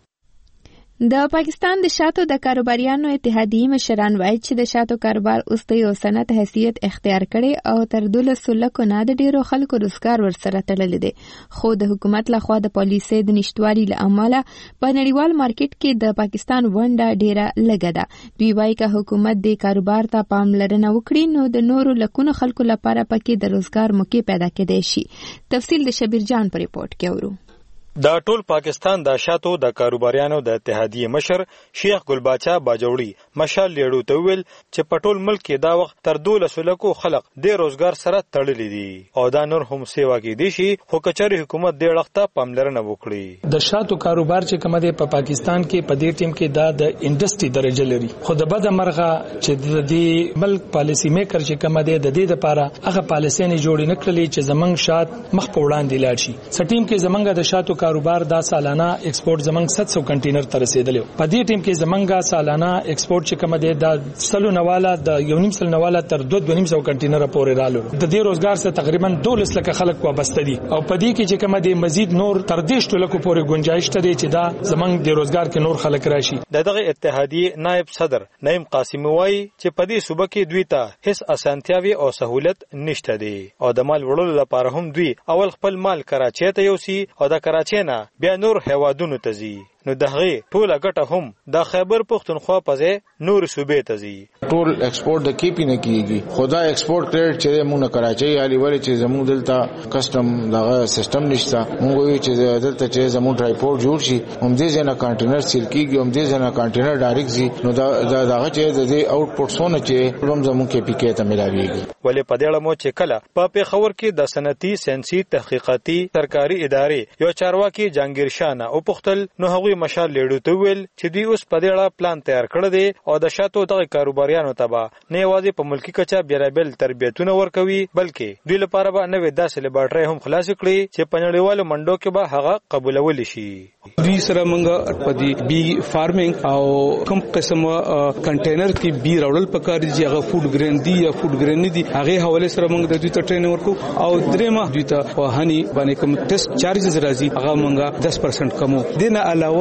د پاکستان د شاتو د کاروباریانو اتحادیې مشران وایي چې د شاتو کاروبار اوس د یو صنعت حیثیت اختیار کړي او تر 12 لکو نه د ډیرو خلکو روزګار ورسره تړلی دی، خو د حکومت لخوا د پالیسۍ د نشټوالي له امله په نړیوال مارکیټ کې د پاکستان ونډه ډیره لږه ده. دوی وایي که حکومت د کاروبار ته پاملرنه وکړي نو د نورو لکونو خلکو لپاره پکې د روزګار موقع پیدا کېدای شي. تفصیل د شبیر جان په ریپورت کې اورو. د ټول پاکستان د شاتو د کاروباریانو د اتحادیې مشر شیخ ګلباچا باجوړي مشال لیړو ته ویل چې په ټول ملک کې دا وخت تر 12 لکو خلک د روزګار سره تړلي دي او دا نور هم سیوا کې دي شي، خو کچاري حکومت د وخت پاملرنه وکړي. د شاتو کاروبار چې کوم دی په پاکستان کې په دې ټیم کې دا د انډستری درجه لري، خو د بده مرغه چې د دې ملک پالیسی میکر چې کوم دی د دې لپاره هغه پالیسي نه جوړ نه کړلې چې زمنګ شات مخ په وړاندې لاړ شي. سټیم کې زمنګ د شاتو کاروبار دا سالانه ایکسپورت زمنګ 700 کنټینر تر رسیدلی. په دې ټیم کې زمنګ سالانه ایکسپورت چې کوم دی دا سلو نواله د 1.5 نواله تر 2.5 کنټینر پورې رالو. د دې روزګار سره تقریبا 12 لک خلک وابسته دي او په دې کې چې کوم دی مزید نور تر 10 لک پورې گنجائش ته چې دا زمنګ د روزګار کې نور خلک راشي. دغه اتحادیې نائب صدر نعیم قاسمی وایي چې په دې صوبه کې دوی ته هیڅ اسانتیاوي او سہولت نشته دي او د مال وړلو لپاره هم دوی اول خپل مال کراچۍ ته یوسي او د کراچۍ نه بیا نور هوادونو ته ځي. نو دغه ټوله ګټه هم د خیبر پختونخوا په ځای نور صوبې ته ځي. ټول ایکسپورت د کیپی نه کیږي، خدا ایکسپورت کریډټ چې مونږ کراچۍ علی ولی چې زموږ دلته کسٹم دغه سیستم نشته، مونږ وی چې دلته چې زموږ ټرایپورټ جوړ شي هم دې ځنه کانټینر سیل کیږي هم دې ځنه کانټینر ډایرکټ زی نو دغه چې د اوټپوټسونه چې هم زموږ کې پی کې ته ملاويږي. ولې په دې اړه مو چې کله په پیښور کې د صنعتي ساينسي تحقیقاتي سرکاري ادارې یو چارواکي جهانگیر شاه او پختل نو هغوی مشال لیړو ته ویل چې دوی اوس په دې اړه پلان تیار کړی دی او د شاتو دغه کاروباریانو ته به نه یوازې په ملکی کچه بیلابل تربیتونه ورکوي بلکې دوی لپاره به نوې داسې لیبارټرۍ هم خلاص کړي چې په نړیوالو منډو کې به هغه قبولول شي. دوی سره موږ په دې بی فارمینګ او کوم قسم کنټینر کې بی راوړل پکار دي هغه فود ګرین دي یا فود ګرین نه دي هغه حواله سره موږ د دوی ته ټریننګ ورکو او درېمه دوی ته په هني باندې کوم ټیسټ چارجز راځي هغه موږ 10% کمو. دینه علاوه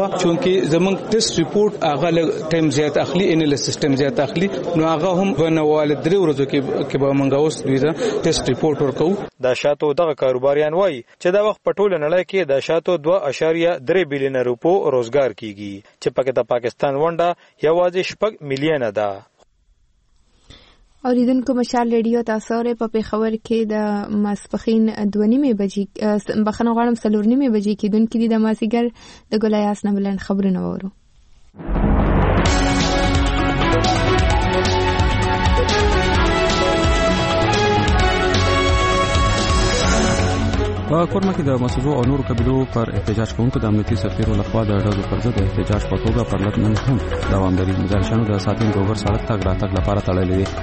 و چونکې زمونږ ټیسټ ریپورت هغه ټایم زیات اخلي ان له سیستم زیات اخلي نو هغه هم بنوال درې ورځو کې به مونږ اوس دوی ټیسټ ریپورت ورکو. د شاتو دغه کاروباریان وایي چې دا وخت په ټوله نړۍ کې د شاتو 2.3 بلین روپو روزګار کیږي چې پکې د پاکستان ونډه یوازې 6 میلیونه ده. اوریدونکو مشال ریډیو تاسو ری په پیښور کې د ماسپخین 2:30 بجې بخنه غواړم 4:30 بجې کې دونکو دي د ماسیګر د ګلایاس نه بلند خبرونه وورو. په کورما کې د مسعودو او نورو قبیلو پر احتجاج کوونکو د امنیتي سرتیرو لخوا د ډزو پر ضد احتجاج په توګه پر لټ نن هم دوام لري. مزارشانو د ساتین ګوبر سړک ته راتګ لپاره تړلې دي.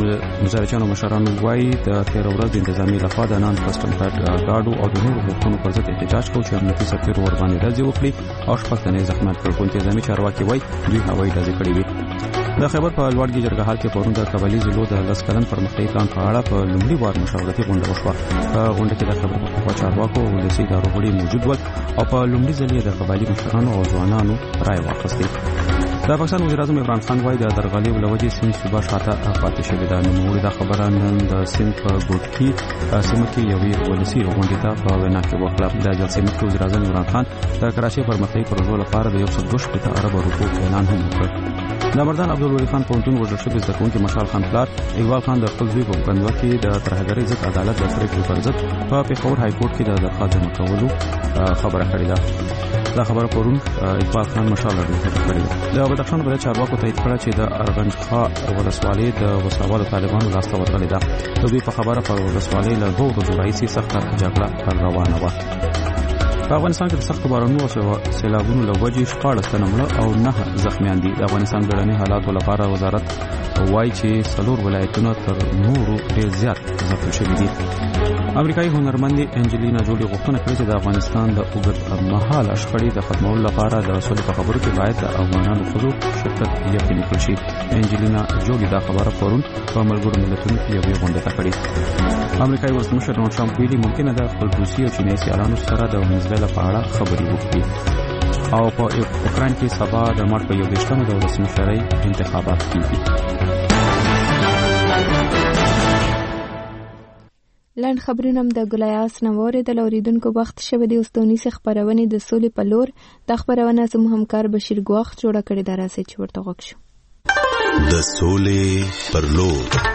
د مزارشانو مشرانو وايي د 13 ورځې د انتظامی لخوا د نان کسټم پټ گاډو او د نورو حقوقو پر ضد احتجاج کوي چې امنیتي سرتیرو ور باندې ډزې وکړي او شپږ تنې زخمیان کړل. انتظامی چارواکي وايي دوی هوایي ډزې کړې وي. د خیبر په لوړګي جرګهال کې پرون د قبایلی ضلعو د لسکلن پرمختیايي پلان په اړه په لومړي وار مشاورتي غونډه وشوه. په غونډه کې د خیبر پختونخوا چارواکو او ولسي ادارو غړي موجود ول او په لومړي ځل د قبایلی مشرانو او ځوانانو رائے واخیستې. د پاکستان وزیر اعظم عمران خان وايي د درغلي ولوجې سیند صوبه شاته پاتې شوې ده. نو موږ د خبره نن د سیند په ګوټکی سیمه کې یوې ولسي غونډې ته په وینا کې وکړه. د جلسې مخکې وزیر اعظم عمران خان د کراچۍ پرمختیايي پروژو لپاره د 102 ارب روپو اعلان هم وکړ. د مردان عبدالولي خان پونتون وژل شوی زده کوونکی مشال خان پلار اقبال خان د خپل زوی په بندوا کې د ترهګرۍ ضد عدالت د پریکړې پر ضد په پیښور های کورټ کې د درخواست جمع کولو خبره کړې ده. دا خبره پرون اقبال خان مشال راډیو کړې ده. د بدخشان ولایت چارواکو تایید کړه چې د ارغندخا ولسوالۍ د وسوالو طالبانو لاسته ورغلې ده. د دوی په خبره پر ولسوالۍ له 2 ورځو راهیسې سخته جګړه روانه وه. په افغانستان کې د سخت بارانونو او سیلابونو له وجې 14 تنه مړه او 9 زخمیان دي. د افغانستان بیړني حالاتو لپاره وزارت وایي چې 4 ولایتونه تر نورو ډېر زیات ځپل شوي دي. امریکایي هنرمند انجلینا جولی غوښتنه کړې چې د افغانستان د اوږدمهاله شخړې د ختمولو لپاره د سولې په خبرو کې باید د افغانانو ښځو شرکت یقیني کړل شي. انجلینا جولی دا خبره پرون په ملګرو ملتونو کې یوې غونډې ته کړې. امریکایي ولسمشر ډونالډ ټرمپ ویلي ممکنه ده خپل روسي او چینایي سیالانو سره د ونیزویلا په اړه خبرې وکړي. او په اوکراین کې سبا د مارچ په 21 د ولسمشرۍ انتخابات کیږي. لاند خبرونه د ګلایاس نوورې د اوریدونکو وخت شوه د اوستونی څخه خبرونه د سولې په لور د خبرونه زموږ همکار بشیر ګواخ جوړه کړې ده راځي چې ورته وښیو. د سولې پر لور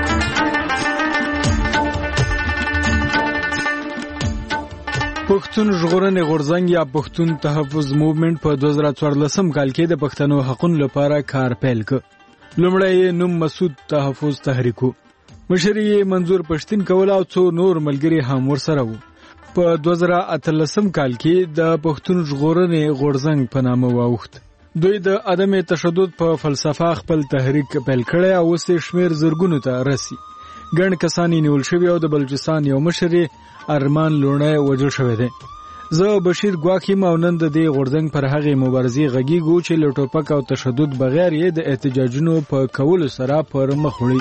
پښتون ژغورنې غورځنګ یا پښتون تحفظ موومېنټ په 2014 کال کې د پښتنو حقوقو لپاره کار پیل کړ. لومړی نوم مسعود تحفظ تحریک مشر یې منظور پښتون کول او څو نور ملګری هم ورسره وو. په 2018 کال کې د پښتون ژغورنې غورځنګ په نامه واوښت. دوی د عدم تشدد په فلسفه خپل تحریک پیل کړی او اوس شمیر زرګونو ته رسي. ګڼ کسان نیول شوي او د بلوچستان یو مشر ارمان لوڼی وژل شوی دی. زه بشیر ګواخ یم او نن د دې غورځنګ پر هغې مبارزې غږیږو چې له ټوپک او تشدد بغیر یې د احتجاجونو په کولو سره پر مخ وړي.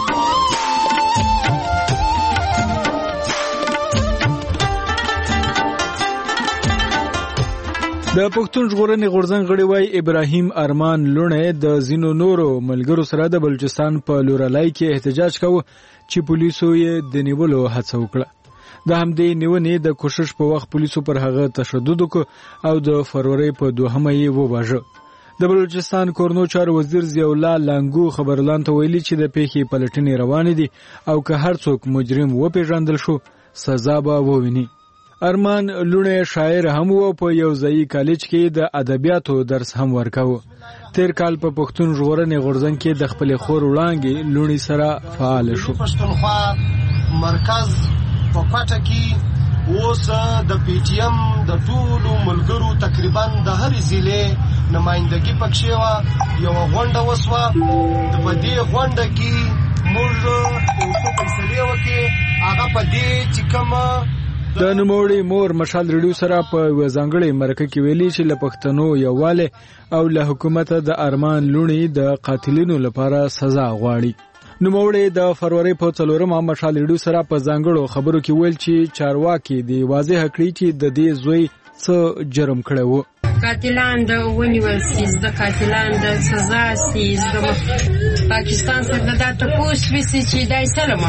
د پښتون ژغورنې غورځنګ غړي وای ابراهیم ارمان لوڼی د زینو نورو ملګرو سره د بلوچستان په لورلای کې احتجاج کاوه چې پولیسو یې د نیولو هڅه وکړه. د همدې نیونې د کوشش په وخت پولیسو پر هغه تشدد وکړ او د فروری په 2 یې وواژه. د بلوچستان کورنو چارو وزیر ضیاء الله لانګو خبرلان ته ویلي چې د پیښې پلټنې روانې دي او که هر څوک مجرم وپېژندل شو سزا به وویني. ارمان لوڼی شاعر هم و په یو ځایي کالج کې د ادبیاتو درس هم ورکاوه. تیر کال په پښتون ژغورنې غورځنګ کې د خپل خور وړانګې لوڼی سره فعال شو. پښتونخوا مرکز په پټه کې اوس د پی ټی ایم د ټولو ملګرو تقریبا د هر ضلع نمائندګي پکښې وه. یو غونډه وسوه. د په دې غونډه کې موږ یو څه فیصلې وکړې. هغه په دې چې کومه د نوموړي مور مشال ریډیو سره په یوه ځانګړې مرکه کې ویلي چې له پښتنو یووالی او له حکومته د ارمان لوڼي د قاتلینو لپاره سزا غواړي. نوموړي د فروری په 4 مشال ریډیو سره په ځانګړو خبرو کې ویل چې چارواکي د واضح کړي چې د دې زوی څه جرم کړی و. قاتلان د ونیول سي د قاتلان د سزا سي د پاکستان سره د تاسو وسی چې دای سلامت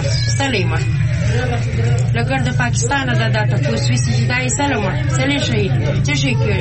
لګر د پاکستان د تاسو وسی چې دای سلامت سلی شي چې شي کړو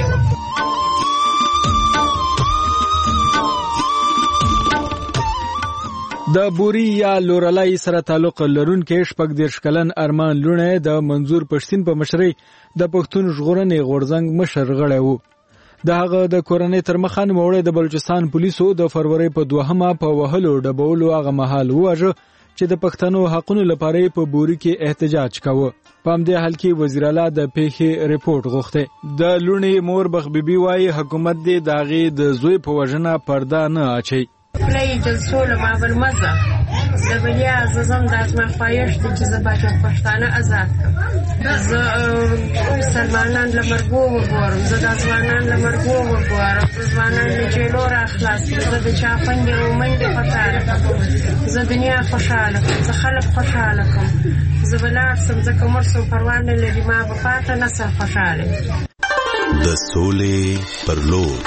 د بوري یا لورلای سره تعلق لرونکي شپږ دیرش کلن ارمان لونه د منظور پښتين په مشرۍ د پښتون ژغورنې غورځنګ مشر غړی وو. د هغه د کورنۍ تر مخه نوموړی د بلوچستان پولیسو د فروری په 2 په وهلو ډبولو هغه مهال وواژه چې د پښتنو حقونو لپاره په بوري کې احتجاج کاوه. په همدې حال کې وزیر اعلی د پیښې ریپورت غوښته. د لونې مور بخبيبي وايي حکومت دې داغي د زوی په وژنه پرده نه اچي. پلی جلسول ما بالمزه د بلیا زم د اسمه خواهشت چې زباچو پښتانه آزاد زه سلمانان لمرګو وګورم زه د ځوانان لمرګو وګورم ځوانان چې لور اخلاص زه د چا پنځه ومنډه خوشاله زه دنیا خوشاله زه خلک خوشاله کوم زه بلار سم زه کومر سم پروان نه لري ما په پاته نسل خوشاله د سولې پر لور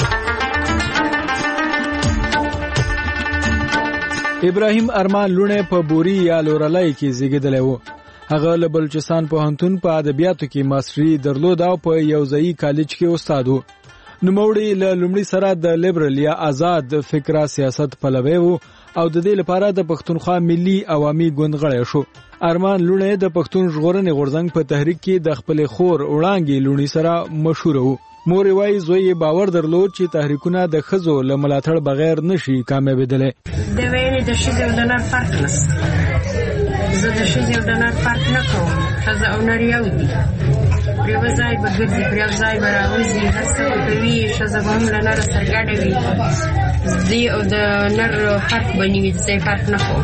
ابراهیم ارمان لونه په بوري یا لورلای کې زیږیدلی و. هغه له بلوچستان پوهنتون په ادبیاتو کې ماستري درلود او په یو ځایي کالج کې استاد و. نوموړی له لومړي سره د لیبرل یا آزاد فکره سیاست پلوی و او د دې لپاره د پښتونخوا ملي عوامي ګوند غړی شو. ارمان لونه د پښتون ژغورنې غورځنګ په تحریک کې د خپل خور وړانګې لونی سره مشهور و. مور وای زوی باور درلود چې تحریکونه د خزو له ملاتړ بغیر نشي کامیابېدلی. د وینې د شیدو د نر فرق نشته. زه د شیدو د نر فرق نه کوم. خزه او نر یو دي. پرې ځای به ګرځي پرې ځای به راوځي هر څه کوي ښځه به هم له نر سره ګډه وي. زه او د نر فرق به نه وي ځای فرق نه کوم.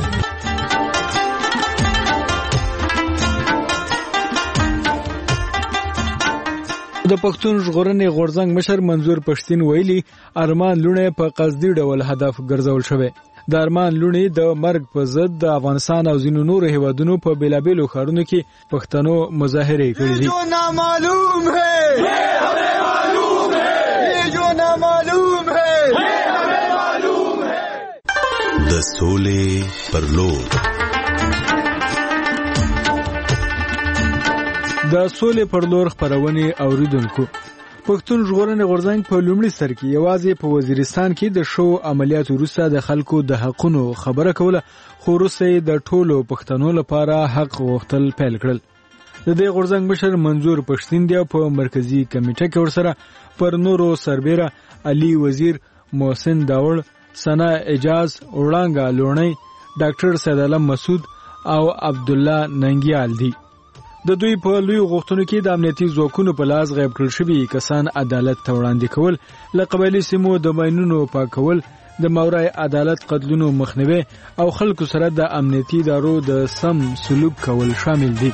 د پښتون ژغورنې غورځنګ مشر منظور پښتين ویلي ارمان لونه په قصدي ډول هدف ګرځول شوی. د ارمان لونه د مرګ په ضد د افغانستان او ځینو نورو هیوادونو په بیلابیلو ښارونو کې پښتنو مظاهره کړې دي. معلوم ہے یہ ہمیں معلوم ہے یہ جو نامعلوم ہے یہ ہمیں معلوم ہے. د سولې پر لور د سولې پر لور خبرونه اوریدونکو. پښتون ژغورنې غورځنګ په لومړي سر کې یوازې په وزیرستان کې د شو عملیاتو وروسته د خلکو د حقونو خبره کوله خو وروسته د ټولو پښتنو لپاره حق غوښتل پیل کړل. د دې غورځنګ مشر منظور پښتين دی په مرکزی کمیټه کې ورسره پر نورو سربېره علي وزیر محسن داوړ سنا اجاز وړانګا لونی ډاکټر سید علم مسعود او عبد الله ننګیال دي. د دوی په لوی غوښتنو کې د امنیتي ځواکونو په لاس غیب کړل شوي کسان عدالت ته وړاندې کول، له قبایلي سیمو د ماینونو پاکول، د مورای عدالت قتلونو مخنیوي او خلکو سره د امنیتي ادارو د سم سلوک کول شامل دي.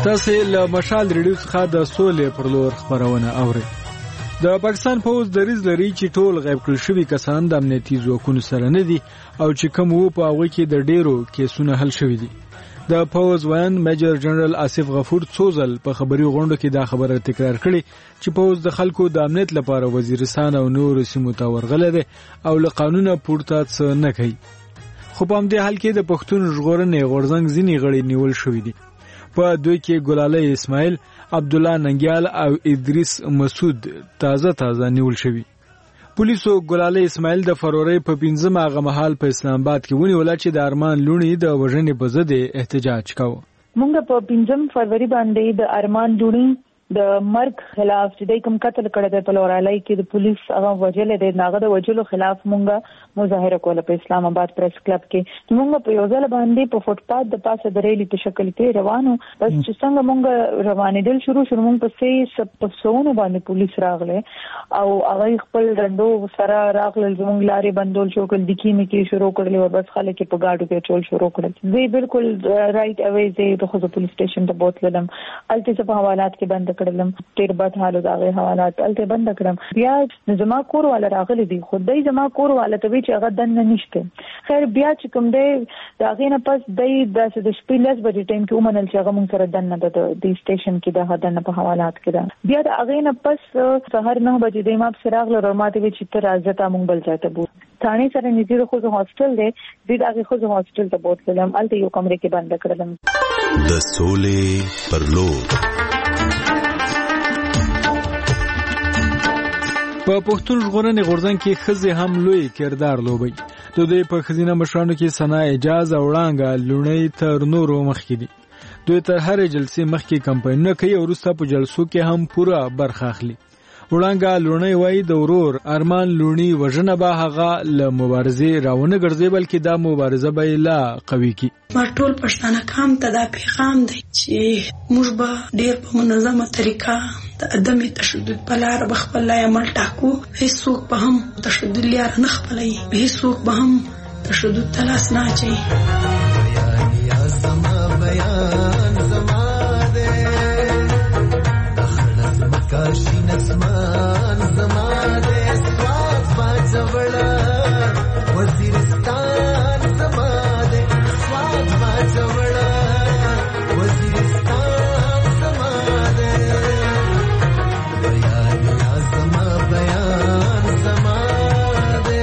تاسو له مشال ریډیو څخه د سولې پر لور خبرونه اورئ. د پاکستان پوز دریځ لري چې ټول غیب کړل شوي کسان د امنیتي ځواکونو سره نه دي او چې کوم وو په هغه کې د ډیرو کیسونه حل شوي دي. د پوز وایان میجر جنرال آصف غفور څوزل په خبري غونډه کې دا خبره تکرار کړې چې پوز د خلکو د امنیت لپاره وزیرستان او نور سیمو ته ورغله ده او له قانونه پورته څه نه کوي. خو په همدې حال کې د پښتون ژغورنې غورځنګ ځینې غړي نیول شوي دي. په دوی کې ګلاله اسماعیل، عبد الله ننګیال او ادریس مسعود تازه نیول شوي. پولیسو ګلاله اسماعیل د فروری په 15 هغه مهال په اسلام آباد کې ونیول چې د ارمان لونی د وژنې په ضد احتجاج کاوه. موږ په 15 فروری باندې د ارمان لونی د مرګ خلاف چې د کوم قتل کړه د پلورالای کې د پولیس هغه وجل د ناغه د وجلو خلاف مونږه مظاهره کوله په اسلام آباد پریس کلب کې. مونږ په یو ځل باندې په فوټپات د پاسه د ریلی په شکل کې روانو، بس چې څنګه مونږ روانېدل شروع مونږ په سونه باندې پولیس راغله او هغه خپل رندو سره راغله، زموږ لارې بندول شو، کل دکی می کې شروع کړل او بس خلک په گاډو کې ټول شروع کړل. زه بالکل رائټ اوی زه د خو پولیس سټیشن ته بوتلم، الته په حوالات کې بند کړلم، ډېر بد حالو دغه حوالات الته بند کړم. بیا زما کور والا راغلي دي، خدای زما کور والا ته وی چې هغه دنه نشته. خیر بیا چې کوم دی داغه نه پس د 10:15 بجې ټایم کې ومنل چې هغه مونږ سره دنه د سټیشن کې د هدنه په حوالات کې ده. بیا د هغه نه پس سحر 9 بجې د ما په راغله ورماته وی چې تر ازته مونږ بل ځای ته بو ثاني سره نږدې د خو هاستل دی، د هغه خو هاستل ته بوتلم، الته یو کمرې کې بند کړلم. د سولې پر لور په پښتون ژغورنې غورځنګ کې ښځې هم لوی کردار لوبوي. د دوی په ښځینه مشرانو کې ثنا اعجاز او وړانګه لوڼۍ تر نورو مخکې دي. دوی تر هرې جلسې مخکې کمپاینونه کوي او وروسته په جلسو کې هم پوره برخه اخلي. وړانګه لوڼۍ وایي د ورور ارمان لوڼي وژنه به هغه له مبارزې راونه ګرځي، بلکې دا مبارزه به یې لا قوي کړي. ما ټول پښتانه قوم ته دا پیغام دی چې موږ به ډېر په منظمه طریقه د عدم تشدد په لار به خپل عمل ټاکو. هیڅوک به هم تشدد لار نه خپلوي، هیڅوک به هم تشدد ته لاس نه اچوي. کاشي نسمان زمانه سواد باجوړه وزیرستان زمانه سواد باجوړه وزیرستان زمانه بیان زمانه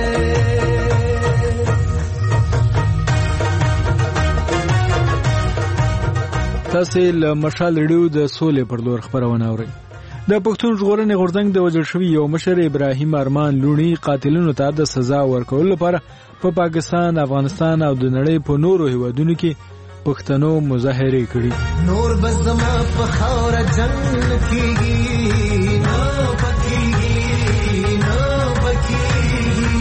تاسو له مشال ریډیو د سولې پر لور خبرونه اورئ. د پښتون ژغورنې غورځنګ د وژل شوي یو مشر ابراهیم ارمان لوڼي قاتلینو ته د سزا ورکولو لپاره په پاکستان، افغانستان او د نړۍ په نورو هیوادونو کې پښتنو مظاهرې کړي. نور بزما په خاور جنگ کیږي نو بکیږي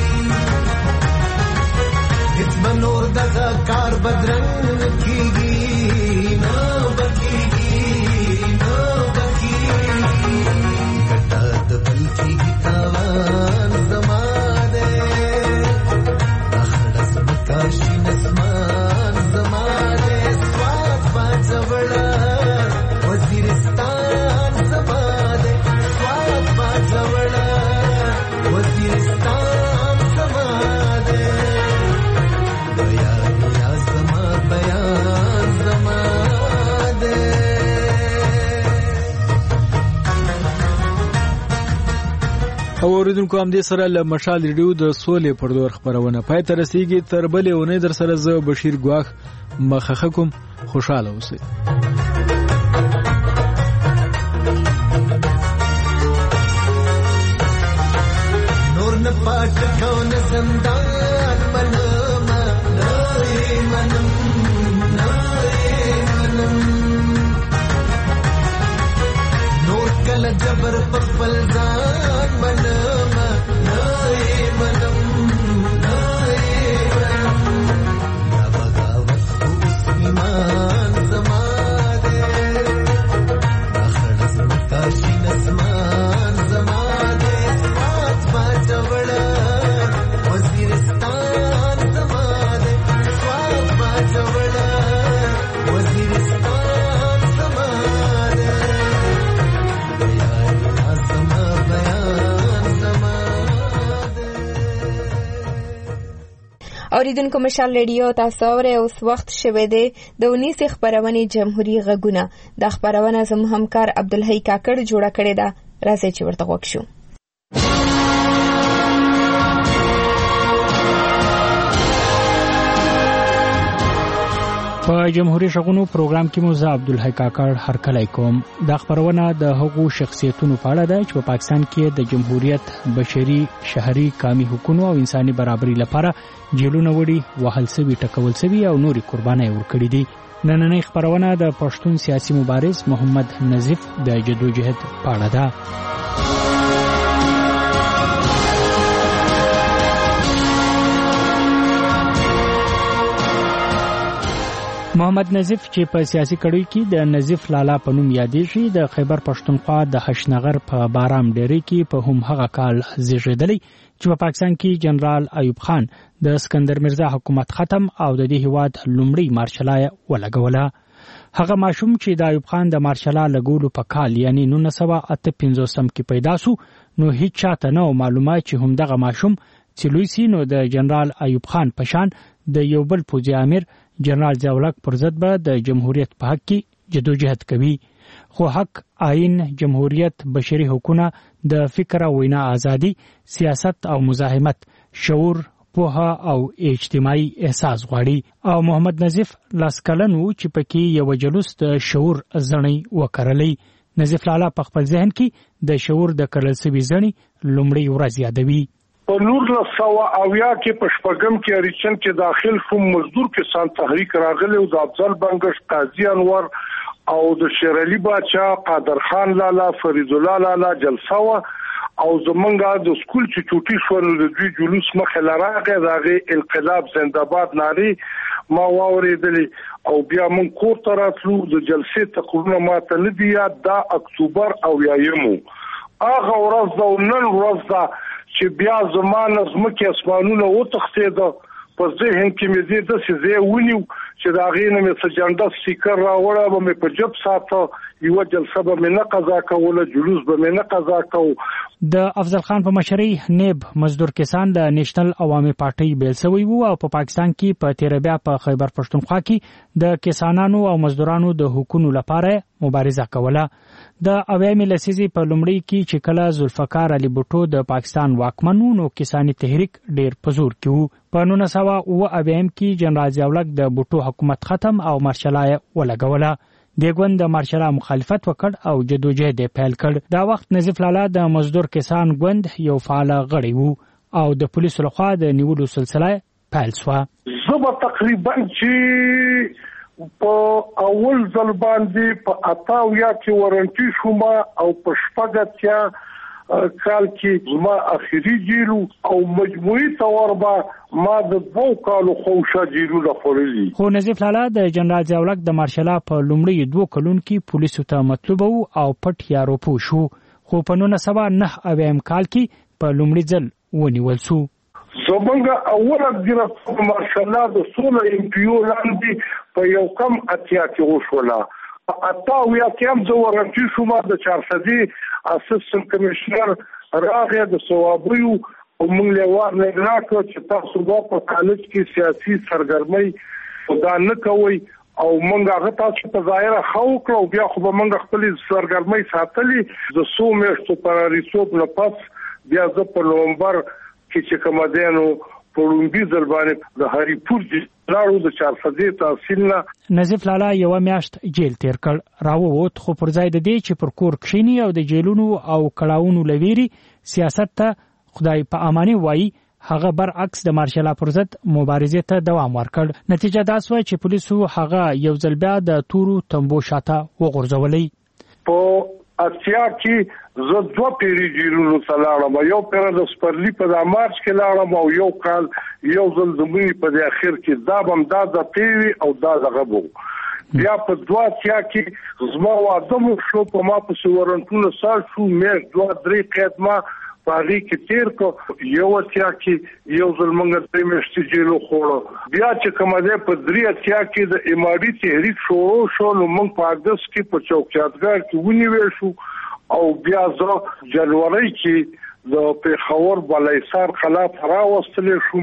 هیڅ بنور دغه کار بدرنګ کیږي نو بکیږي بلکی تاوان زمانه اخلص مکاشی نسمان زمانه سواد باجوڑا وزیرستان زمانه سواد باجوڑا وزیرستان زمانه بیان زمانه او اوریدونکو هم دې سره له مشال ریډیو د سولې پر لور خبرونه پای ته رسیږي. تر بلې اونۍ در سره زه بشیر ګواښ مخه کوم. خوشاله اوسئ. نور نه پات کو نه زندان منما منم نور کله جبر په خپل ځان منما منم یا بغاوت خو ایمان زمانه اخرز مکاشی نسمان زمانه سواد باجوڑا وزیرستان زمانه سواد باجوڑا وزیرستان زمانه اوریدونکو مشال ریډیو تاسو اورئ اوس وخت شوه دی د 19 خبرونه جمهوریت غږونه د خبرونه زم همکار عبدالحی کاکړ جوړه کړې ده راځي چې ورته وښیو. په جمهوریت شغونو پروګرام کې مو زه عبدالحی کاکړ هرکلی کوم. دا خبرونه د هغو شخصیتونو په اړه ده چې په پاکستان کې د جمهوریت بشري شهري کامي حقوقو او انساني برابرۍ لپاره جیلونه وړي وهل سوي ټکول سوي او نوري قربانۍ ورکړي دي. نننۍ خبرونه د پښتون سیاسي مبارز محمد نظیف د جدوجہد په اړه ده. محمد نظیف چې په سیاسي کړۍ کې د نظیف لالا په نوم یادېږي د خیبر پښتونخوا د حشنغر په بارام ډېرې کې په هم هغه کال زیږېدلی چې په پاکستان کې جنرال ایوب خان د اسکندر مرزا حکومت ختم او د دې هیواد لومړی مارشالای ولګوله. هغه ماشوم چې د ایوب خان د مارشالا لګولو په کال یعنی 1958 کې پیدا شو نو هیڅ چاته نه معلومه چې هم دغه ماشوم چې لوی سي نو د جنرال ایوب خان پشان د یو بل پوځي امیر جنرال ضیاءالحق پر ضد به د جمهوریت په حق کې جدوجہد کوي. خو حق، آئین، جمهوریت، بشري حقوقونه، د فکر او وینا ازادي، سیاست او مزاحمت، شعور، پوهه او اجتماعي احساس غواړي. او محمد نظیف لاس کلنو چې پکې یو جلوس د شعور زړی وکړلی. نظیف لالا په خپل ذهن کې د شعور د کړل سوي زړی لومړی ورځ یادوي. په 1980 کې په شپږم کې اریچن کې داخل شوم. مزدور کسان تحریک راغلی او د افضل بنگش، قاضي انور او د شیر علي باچا، قادر خان لالا، فرید الله لالا جلسه وا او زمونږه د سکول چې چوټي شو نو د دوی جلوس مخه لراغه دغه انقلاب زنده‌باد ناري ما واورېدلې او بیا مون کور ته راتلو. د جلسې تقریبا ماته نه دی یاد، دا اکتوبر او یایمو هغه ورځ دا نن ورځ دا چې بیا زمانه زمکه اسمانونه و تختیده په ذهن کې مې دې د سې ونیو چې دا غینه مې سجنده سټیکر راوړه به مې په جب ساته یو جلسه به مې نه قضا کوله، جلوس به مې نه قضا کو. د افضل خان په مشرۍ نیب مزدور کسان د نېشنل عوامي پارټۍ بیل شوی وو او په پاکستان کې په تیربیا په خیبر پښتونخوا کې د کسانانو او مزدورانو د حقوقو لپاره مبارزه کوله. د عوامي لسیزې په لومړی کې چې کله ذوالفقار علي بوټو د پاکستان واکمنو نو کسانی تحریک ډیر په زور کې وو. په 1990 کې جنرال ضیاءالحق د بوټو حکومت ختم او مارشالای ولګوله. دیګون د مارشالا مخالفت وکړ او جدوجہد پیل کړ. دا وخت نظیف لالا د مزدور کسان ګوند یو فعال غړی وو او د پولیسو لخوا د نیولو سلسله پیل شوه. زه تقریبا چې په اول ځل باندې په 88 کې ورنټي شوم او په 14 کال کې زما اخیری جیلو او مجموعي تور به ما د 2 کالو خوشا جیلو لخورلی. خو نظیف لالا د جنرال ضیاءالحق د مارشالا په لومړي 2 کلونو کې پولیسو ته مطلوب او پټ یارو پوه شو. خو په 1999 کال کې په لومړي ځل ونیول شو. زمونږ اوله ګرفتار مارشالا د 16 ام پی او لاندې په یو کم اتیا کې وشوله. اتاویا کې هم زه ورنټي شوم د 400 اسسټنټ کمشنر راغی د ثوابیو او موږ له واره راکړو چې تاسو په کالج کې سیاسي سرګرمۍ خدا نه کوي او موږ هغه تاسو په ظاهره خو کړو بیا خو به موږ خپل سرګرمۍ ساتلي. د 100 میاشتو پر ریسوب نه پس بیا زه په نومبر کې چې کوم دینو پولمبي ځلبانه د هری پور لاړو د 400 تحصیل نه. نظیف لالا یو میاشت جیل تیر کړ، راووت خو پر ځای د دې چې پر کور کښینی او د جیلونو او کړهونو لویری سیاست ته خدای په اماني وایي هغه برعکس د مارشالا پر ضد مبارزې ته دوام ورکړ. نتیجه دا شوه چې پولیسو هغه یو ځل بیا د تورو تنبو شاته وغورځولې. په اتیا کې زه 2 پیری جیلونو لاړم، یو پیر د سپرلی په مارچ کې لاړم او یو کال یو ځل د مې په اخر کې دا بم دا د پیری او دا غبو. بیا په 2 اتیا کې زما واده مو شو په ما په سورنټونو سال شو مې 2-3 قدمه پاری کې تیر کو. یو اتیا کې یو ځل موږ د میشتي جیلو خوړو. بیا چې کوم ده په 3 اتیا کې د اماري تحریک شروع نو موږ په اگست کې په چوکیاتګر کې ونیول شو او بیا زه جنوري کې د پیښور بلایسار خلاف راوستل شوم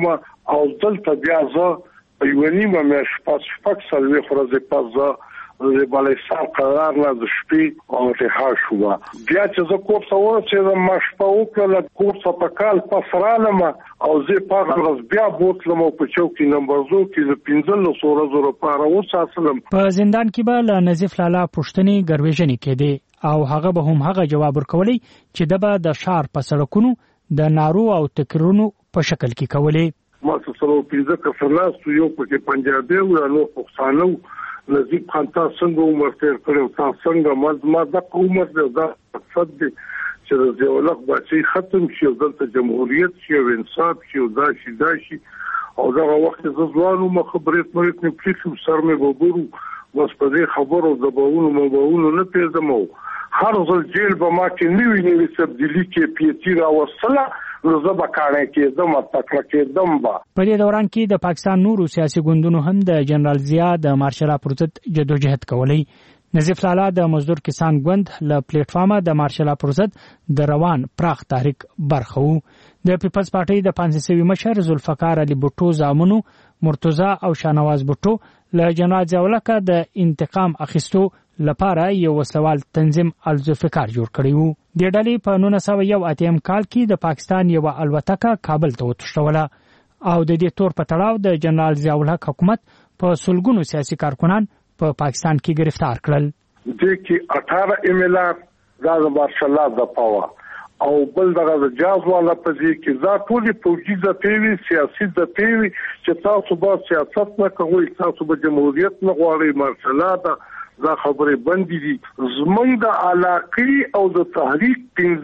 او دلته بیا زه یو نیمه میاشت پس شپږ څلوېښت ورځې پس زه د بالایسار قرار نه د شپې او رها شوم. بیا چې زه کور ته ورسېدم ما شپه وکړله کور ته په کال پس رالم او زه په هغه ورځ بیا بوتلم او په چوکۍ نمبر 2 کې د 15 ورځو لپاره وساتلم. په زندان کې به له نظیف لالا پوښتنې ګروېژنې کېدې او هغه به هم هغه جواب ورکولی چې د به د ښار په سړکونو د نارو او تکرونو په شکل کې کولې. ما سره 15 کسان یو پکې پنجابي او نو پښتانه نظیف خان تا څنګه عمر تیر کړو تا څنګه ما د عمر د مقصد دی چې د ځولق بچي ختم شي دلته جمهوریت شي او انصاف شي او دا شي او دا وخت د ځوانو مخبرت نه پلیکم سر مې وګورو بس په دې خبرو د باونو نه پیژدمو هر ځل جیل به ما کې نیوي تبدیلی کې پیتی را وصله زبا کانه کې دمه تکړه کې دمبا. په دې دوران کې د پاکستان نورو سیاسي ګوندونو هم د جنرال ضیا د مارشال پر ضد جدوجہد کولی. نظیف لالا د مزدور کسان ګوند له پلیټ فارمه د مارشال پر ضد د روان پراخ تحریک برخه وو. د پیپلز پارټي د 500 مشر ذوالفقار علي بوټو زامنو مرتضی او شاهنواز بوټو له جنرال ضیا د انتقام اخیستو لپاره یو وسلوال تنظیم الذوالفقار جوړ کړی وو. د ډلې په 1981 کال کې د پاکستان یو الوتکه کابل ته وتښتوله او د دې تور په تړاو د جنرال ضیا حکومت په سلګونو سیاسي کارکنان په پاکستان کې گرفتار کړل. د کې 18 ایمیلات د مارشال د پاوا او بل دغه جاز والا پځې کې ذات ټولې فوجي ځپېوي سیاسي ځپېوي چې تاسو به سیاست نه کوئ تاسو به جمهوریت نه غواړئ مارشال دا خبرې بندې دي. زمونږ د علاقې او د تحریک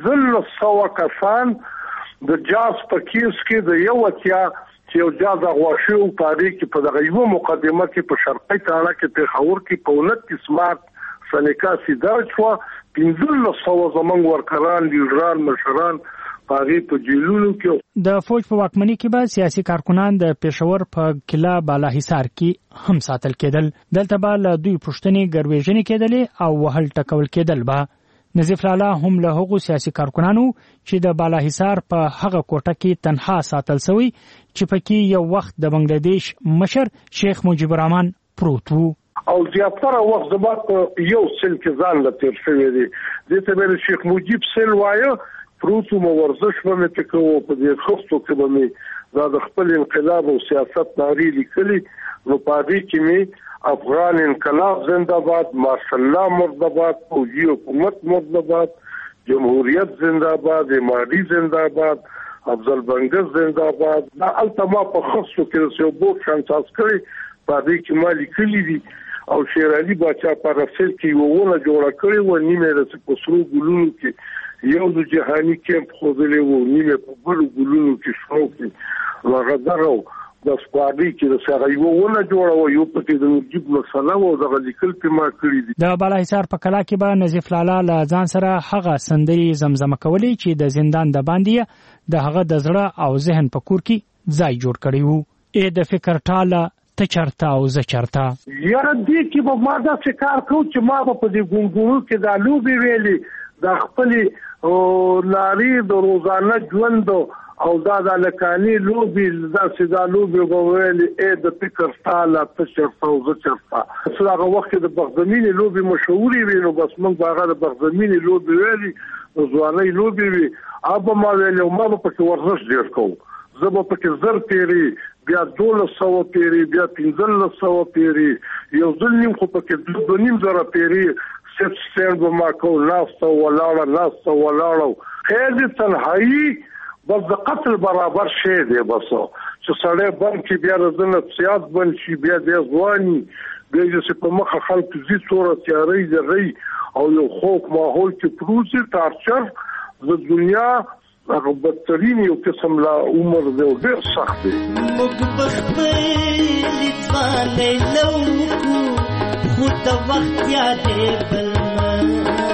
1500 کسان د جاز په کیس کې د یو اتیا چې یو جاز غواړي او تاریخ په دغه یو مقدمه کې په شرقي تاړه کې په خور کې په 29 مارچ سنکا سیدار شو 1500 زمونږ ورکران لیډران مشران پاغي په جیلونو کې د فوج په واکمنۍ کې به سیاسي کارکنان د پېښور په کلا بالاحصار کې هم ساتل کېدل. دلته به له دوی پوښتنې ګروېژنې کېدلې او وهل ټکول کېدل به. نظیف لالا هم له هغو سیاسي کارکنانو چې د بالاحصار په هغه کوټه کې تنها ساتل شوی چې پکې یو وخت د بنگلاديش مشر شیخ مجیب الرحمن پروت وو. او زیاتره وخت زبات یو سل کې ځان لا تیر شوی دی. دته به شیخ مجیب سل وایو پروتو مو ورزش به مې تکو په دې خصوصو کې به مې دا د خپل انقلاب او سیاست ناری لیکلي نو پادې کې مې افغان انقلاب زنده‌باد مارشال مرده‌باد فوجي حکومت مرده‌باد جمهوریت زنده‌باد اماري زنده‌باد افضل بنګز زنده‌باد دا التما په خصوصو کې یو بوک شانساس کړی پادې کې ما لیکلي دي او شیر علي باچا په رسل کې وونه جوړه کړې و نیمه د پسرو ګلونو کې یو د جهاني کیمپ خوذلې وو نیمه په بل ګلونو کې شو کې هغه درو د سپاډي کې د سره ونه جوړه و یو پکې د مجيب مسله و د لیکل په ما کړی دي. د بالاحصار په کلا کې به نظیف لالا له ځان سره هغه سندري زمزمه کولې چې د زندان د باندې د هغه د زړه او ذهن په کور کې ځای جوړ کړی وو. ای د فکر ټاله ته چرتا او ز چرتا یاره دې کې به ما دا څه کار کوم چې ما په دې ګونګونو کې د لوبي ویلي د خپل لاري د روزانه ژوند او دا د لکاني لوبي دا سیدا لوبي ویلي ای د فکر ټاله ته چرتا او ز چرتا هغه وخت د بغزمینی لوبي مشهوري وینو بس موږ هغه د بغزمینی لوبي ویلي ځواني لوبي وی ابا ما ویلو ما په ورزش ډیر کوم زبا پکې زر پیری بیا 1200 پیری بیا 1500 پیری یو ځلیم خو پکې 2.5 پیری سټ سټر به ما کو لاسته ولاړه خیر دې تنهایی بس د قتل برابر شی دی بس چې سړی بند کې بیا رزنه سیاست بند شي بیا د ځواني بیا چې په مخه خلک زی صورت تیاری دی او یو خوک ماحول کې پروسي تارچر د دنیا هغه بدترین یو قسم لا عمر دی او ډیر سخت دی. مخبل ځواني لوکو خو د وخت یادې بلما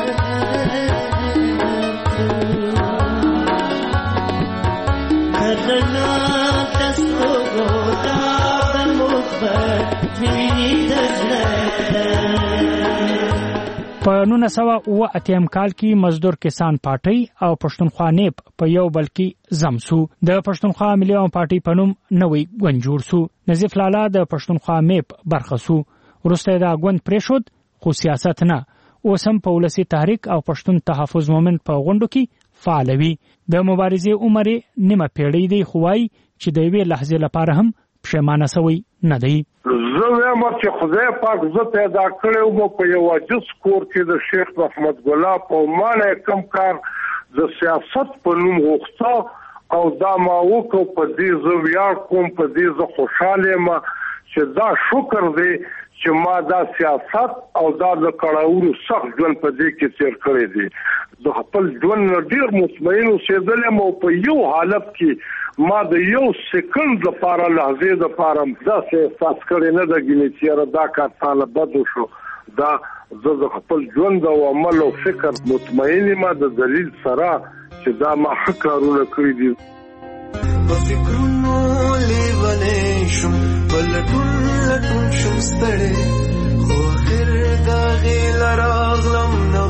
کرنا دستو ګوتا د مخبل ویني د په 1980 کال کې مزدور کسان پارټي او پښتونخوا نیپ په یو بل کې زم سو. د پښتونخوا ملي عوام پارټي په نوم نوې ګوند جوړ سو. نظیف لالا د پښتونخوا میپ برخه سو. وروسته دا ګوند پرېښود خو سیاست نه. اوس هم په ولسي تحریک او پښتون تحفظ مومنت په غونډو کې فعال وي. د مبارزې عمر نیمه پیړۍ دی خو وايي چې د یوې لحظې لپاره هم پښیمانه سوی نه دی. زه وایم چې خدای پاک زه پیدا کړی وم په یو عجز کور کې د شیخ محمد ګلاب او ما نه کم کار د سیاست په نوم غوښته او دا ما وکړ. په دې زه ویاړ کوم، په دې زه خوشحاله یم چې دا شکر دی چې ما دا سیاست او دا د کړاوونو سخت ژوند په دې کې تیر کړی دی. د خپل ژوند ډېر مطمئن اوسېدلی یم او په یو حالت کې ما د یو سکند لپاره لحظې لپاره داسې احساس کړی نه ده ګینې چې یاره دا کار تاله بد وشو. دا زه د خپل ژوند او عمل او فکر مطمئن یم د دلیل سره چې دا ما ښه کارونه کړي دي. په فکرونو لیونی شم پلټون لټون شم ستړی خو اخر د هغې له راغلم نه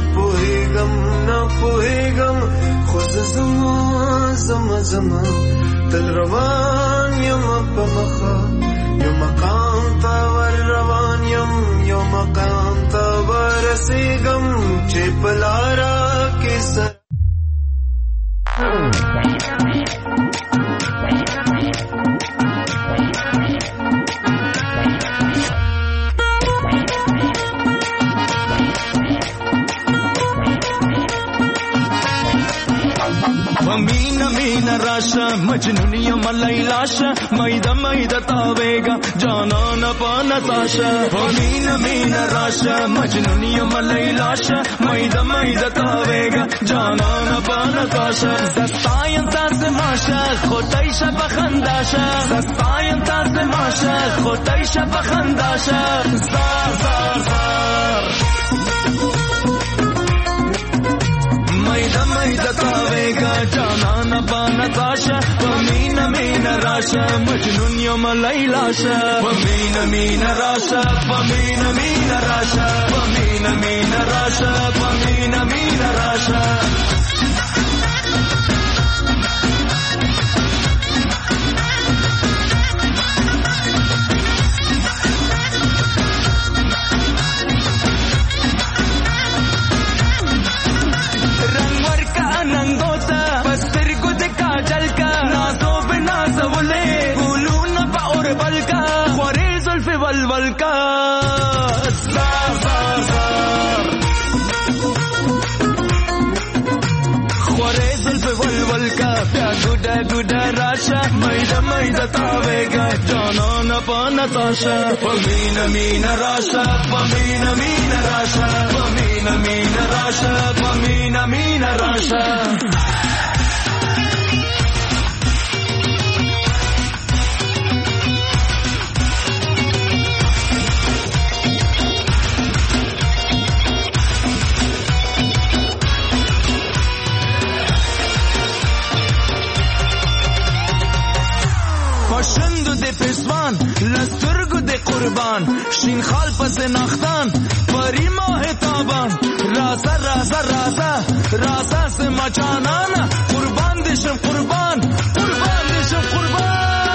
پوهېږم خو زه زما تل روان یم په مخه یو مقام ته ور روان یم یو مقام ته ورسېږم چې په لاره کې سر مین راشا مجنون یم لیلاشا میده تاویگا جانان پا نتاشا مین راشا مجنون یم لیلاشا میده تاویگا جانان پا نتاشا زستایم تاز ماشا خودایشا بخنداشا زستایم تاز ماشا خودایشا بخنداشا زار زار زار میده تاویگا جانان با نتاشا مین راشا مجنون یم لیلاشا مین راشا مین راشا مین راشا مین راشا والکا زار زار زار خوره زلف والکا بیا گودا راشا میده تاویگا جانان پا نتاشا مین راشا مین راشا مین راشا مین راشا شندو د پسوان لسترگو د قربان شین خال پس نختان پری ماه تابان رازا رازا رازا رازا سے مچانانا قربان دشم قربان دشم قربان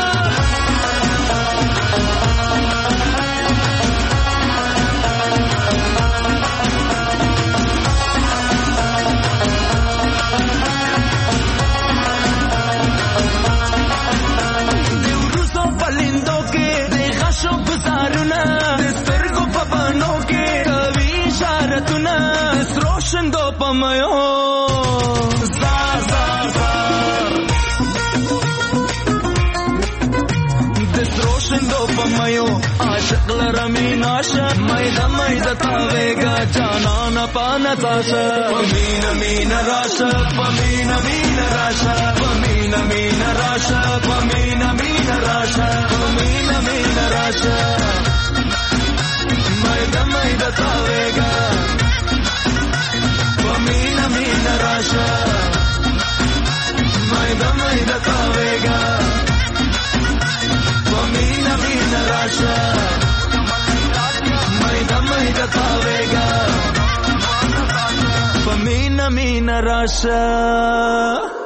شندو پمایو زار زار زار دسرو شندو پمایو عاشق لرمین آشا میده تاویگا جانان پا نتاشا مین راشا مین راشا مین راشا مین راشا مین راشا میده تاویگا مین راشا میده تاویگا مین راشا میده تاویگا مینه راشه